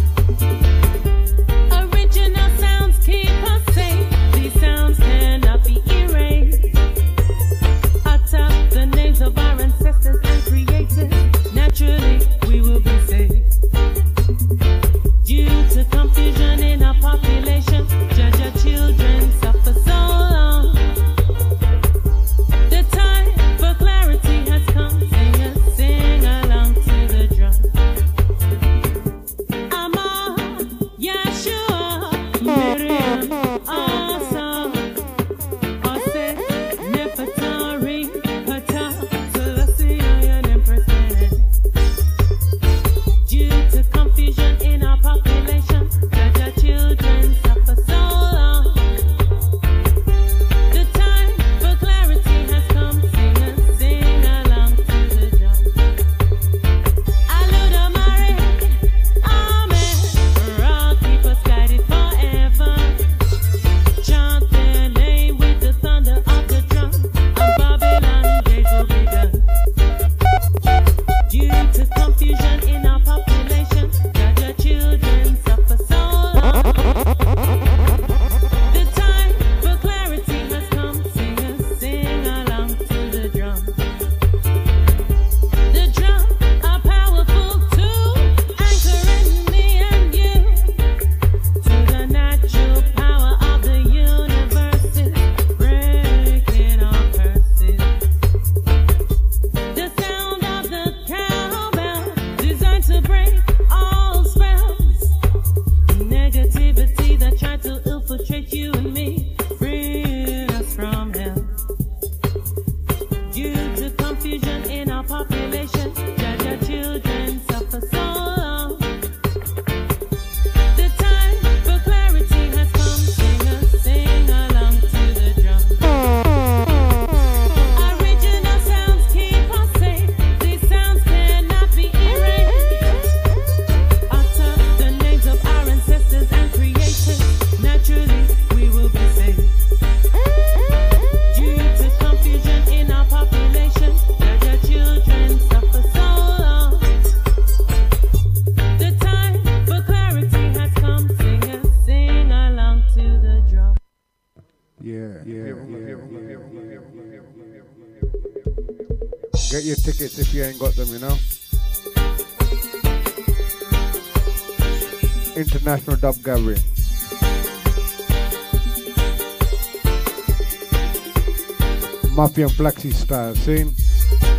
Original sounds keep us safe. These sounds cannot be erased. Utter the names of our ancestors and creators. Naturally, we will be saved. Due to confusion in our population, Jaja children suffer so long. The time for clarity has come. Sing along to the drum. Amar, Yeshua, Miriam, Awesome, Ose, Nefertari, Pata, Selassie, and Empress Menen. Due to confusion in our population, Jaja children suffer so long. The time for clarity has come. Sing along to the drum. Aludamare, Amen. Ra, keep us guided forever. Chant their name with the thunder of the drum. Of Babylon, days will be done. Due to confusion in our population, Jaja children suffer so long. The time for clarity has come. Sing along to the drum. The drum, a powerful tool, anchoring me and you to the natural power of the universe, breaking our curses. The sound of the cowbell, designed to break all spells. Negativity that tried to infiltrate you and me, freeing us from hell. Due to confusion in our population, Jaja children suffer so long. The time for clarity has come. Sing along to the drum. Original sounds keep us safe. These sounds cannot be erased. Utter the names of our ancestors and creators. Naturally, we will be saved. Due to confusion in our population, Jaja children suffer so long. The time for clarity has come. Sing along to the drum. Yeah. Get your tickets if you ain't got them, you know. International Dub Gathering. Mafia and Fluxy style, see?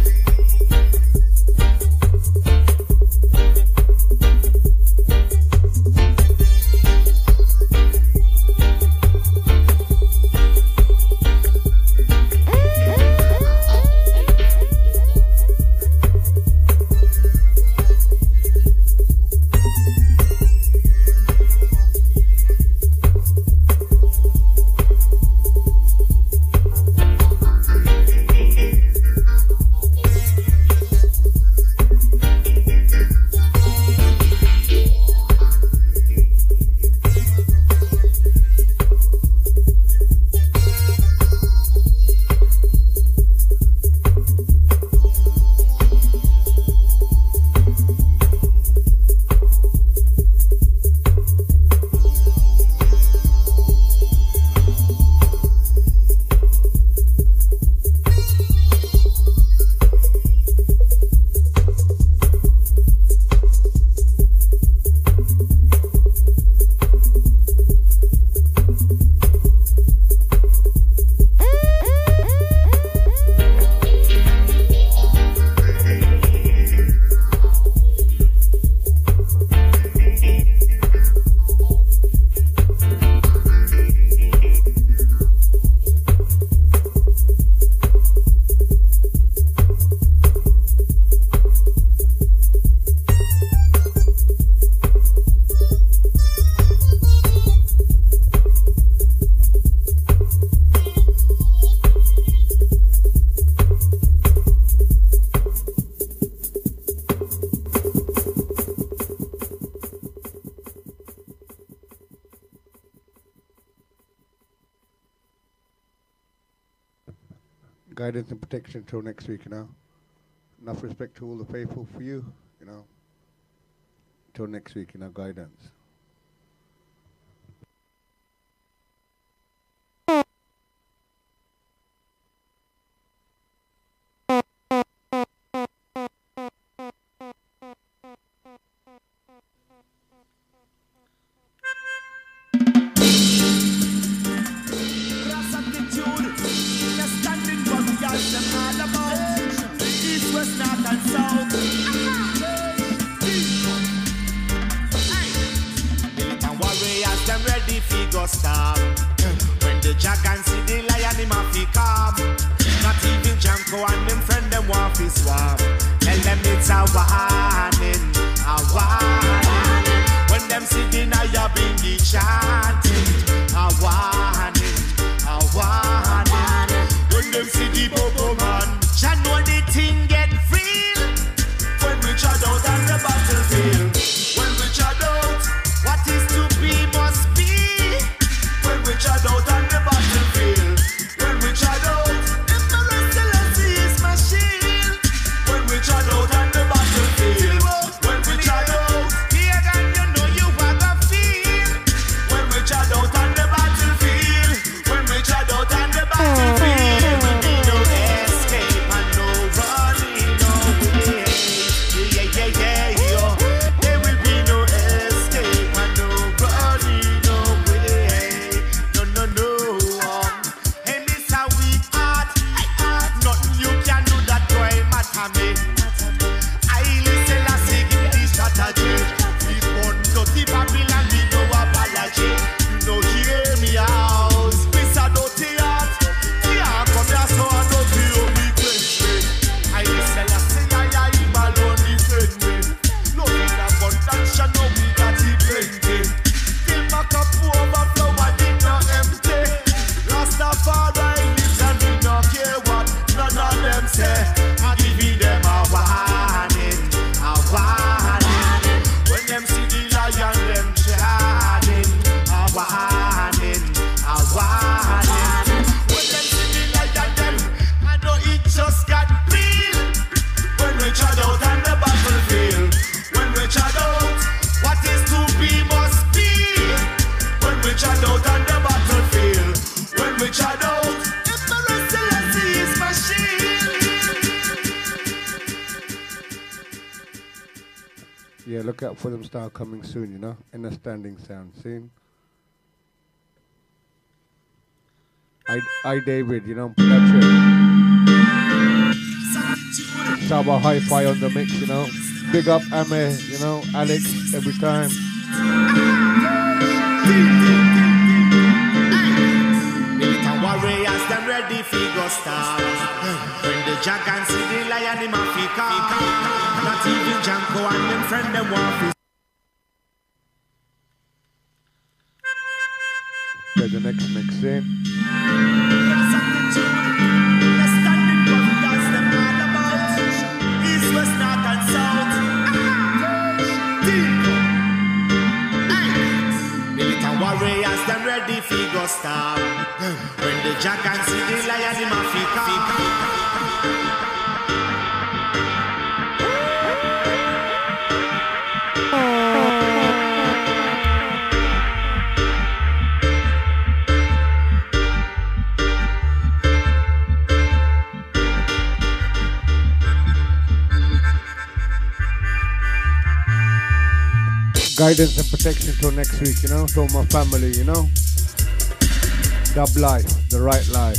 Guidance and protection till next week, you know. Enough respect to all the faithful for you, you know. Till next week, you know, guidance. Stop. When the dragon see the lion, him a fi calm. Not even Janko and them friend them want fi swap. Tell them it's a warning, a warning. When them see the Naya bingy chanting, a warning, a warning. When them see the Bobo man, Jah know the thing get real. When we trod out on the battlefield, when we trod out, what is to be must be. When we trod out on the battlefield, when we trod out, Emperor Selassie is my shield. When we trod out on the battlefield, when we trod out, pagan, you know you want to feel. When we trod out on the battlefield, when we trod out on the battlefield, there will be no escape and no running away. Yeah, yeah, yeah, yeah. There will be no escape and no running away. No, no, no. Hey, miss a weak heart. Nothing you can do that boy matter me. I listen and say give the strategy. We born dirty Babylon, we no apology. You know hear me out. Miss a dirty heart. Yeah, come here so I know to you me cleanse. I listen and say I am alone defend me. Love in abundance, you know we got it plenty. Till my cup overflow and it not empty. Rastafari lives and we not care what none of them say. I give them a warning, a warning. When them see the lion, them chanting, a warning, a warning. When them see the lion, them, I know it just got real. When we trod out on the battlefield, when we trod out, what is to be must be. When we trod out on the battlefield, when we trod out, Emperor Selassie is my shield. Yeah, look out for them start coming soon, you know. In a standing sound, soon. I David, you know, production. Saba Hi-Fi on the mix, you know. Big up Ame, you know, Alex every time. Militant warriors, them ready fi go start. When the dragon see the lion, him a fi calm. Not even Janko and them friend them want fi. There's the next mix in. East, west, north and south. Militant warriors, them ready fi go start. When the dragon see the lion, him a fi calm. Guidance and protection till next week, you know, to all my family, you know. Dub life, the right life.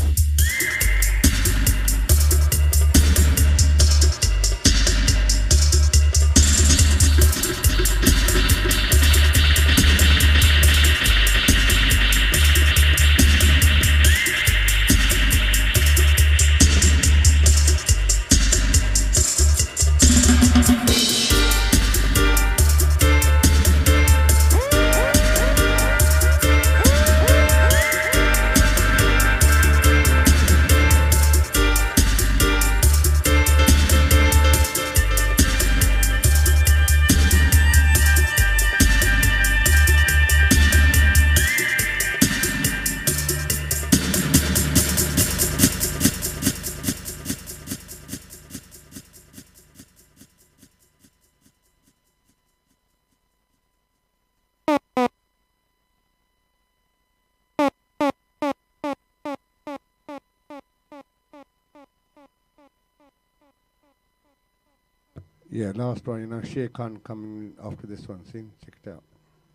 Yeah, last one, you know, Shay Khan coming after this one. See, check it out.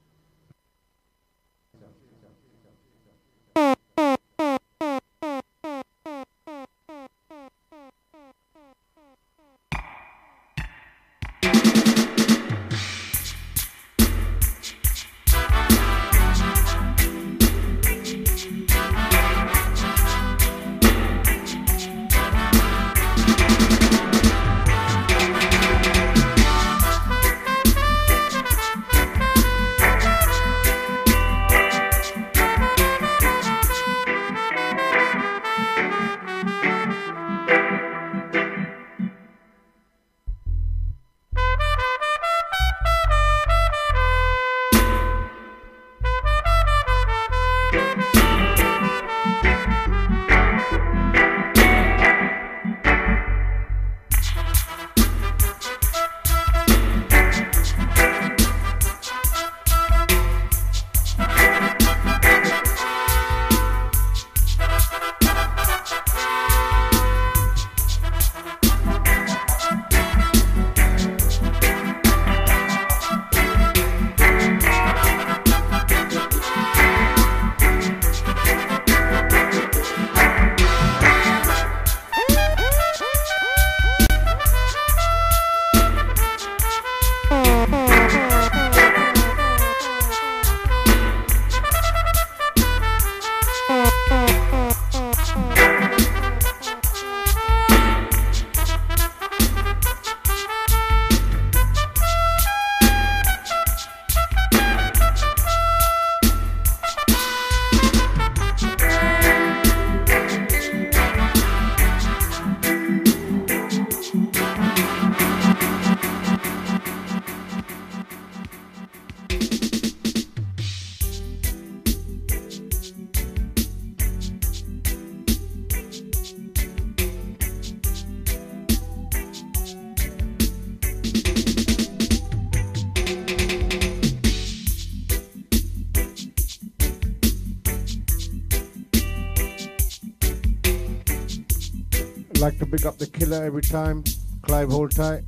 Like to pick up the killer every time. Clive, hold tight.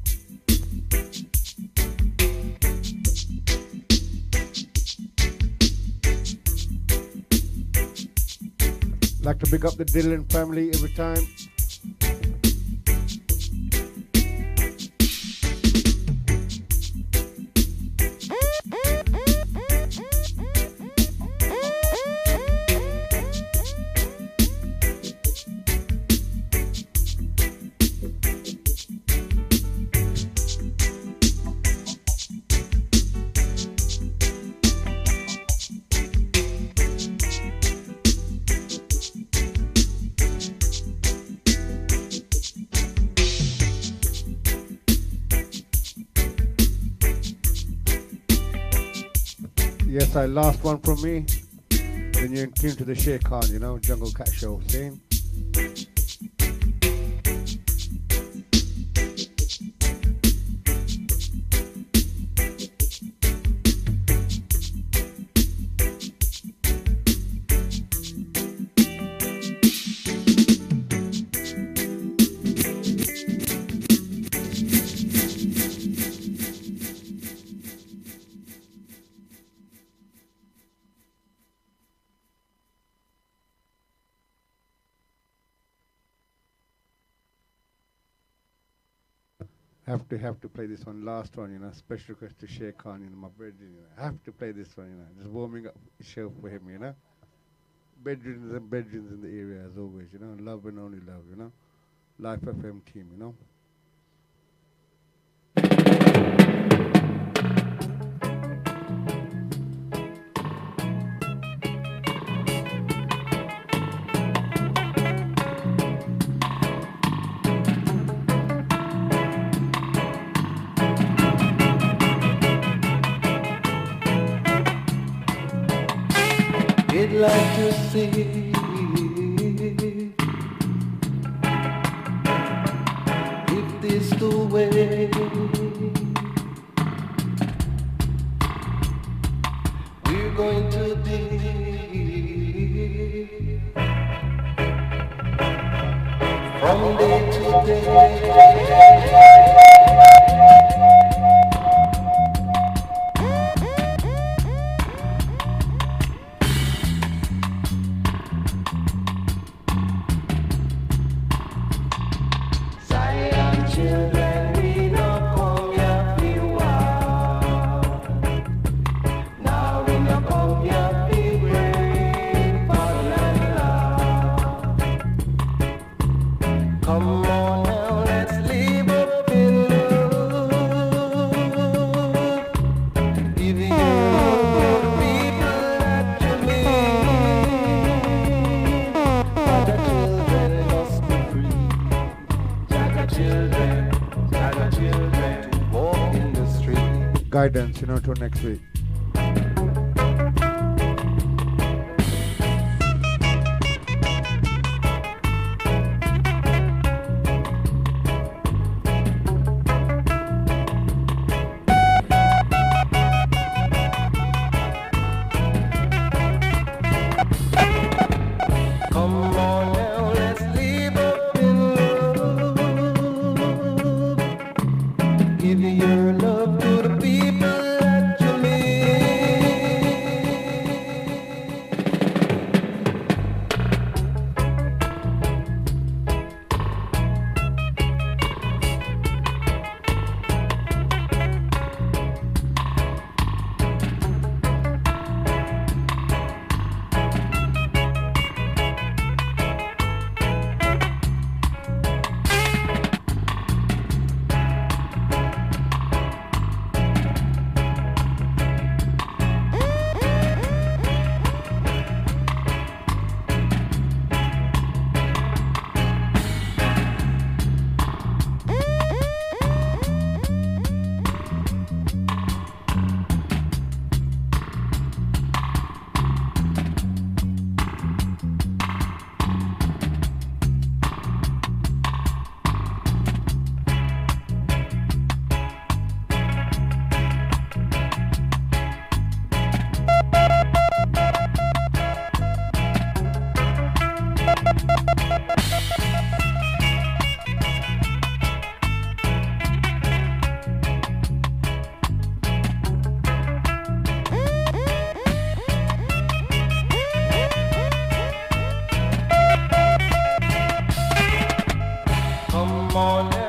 Like to pick up the Dylan family every time. Yes, I last one from me. Then you're in tune to the Shay Khan, you know, Jungle Cat Show. Same. Have to play this one, last one, you know, special request to Shay Khan, you know, my brethren, you know, have to play this one, you know, just warming up the show for him, you know. Bedrooms and bedrooms in the area as always, you know, love and only love, you know. Life FM team, you know. We'd like to see if this the way we're going to be from day to day. guidance, you know, till next week. Come on now, let's live up in love. Give your love to the people that you Come on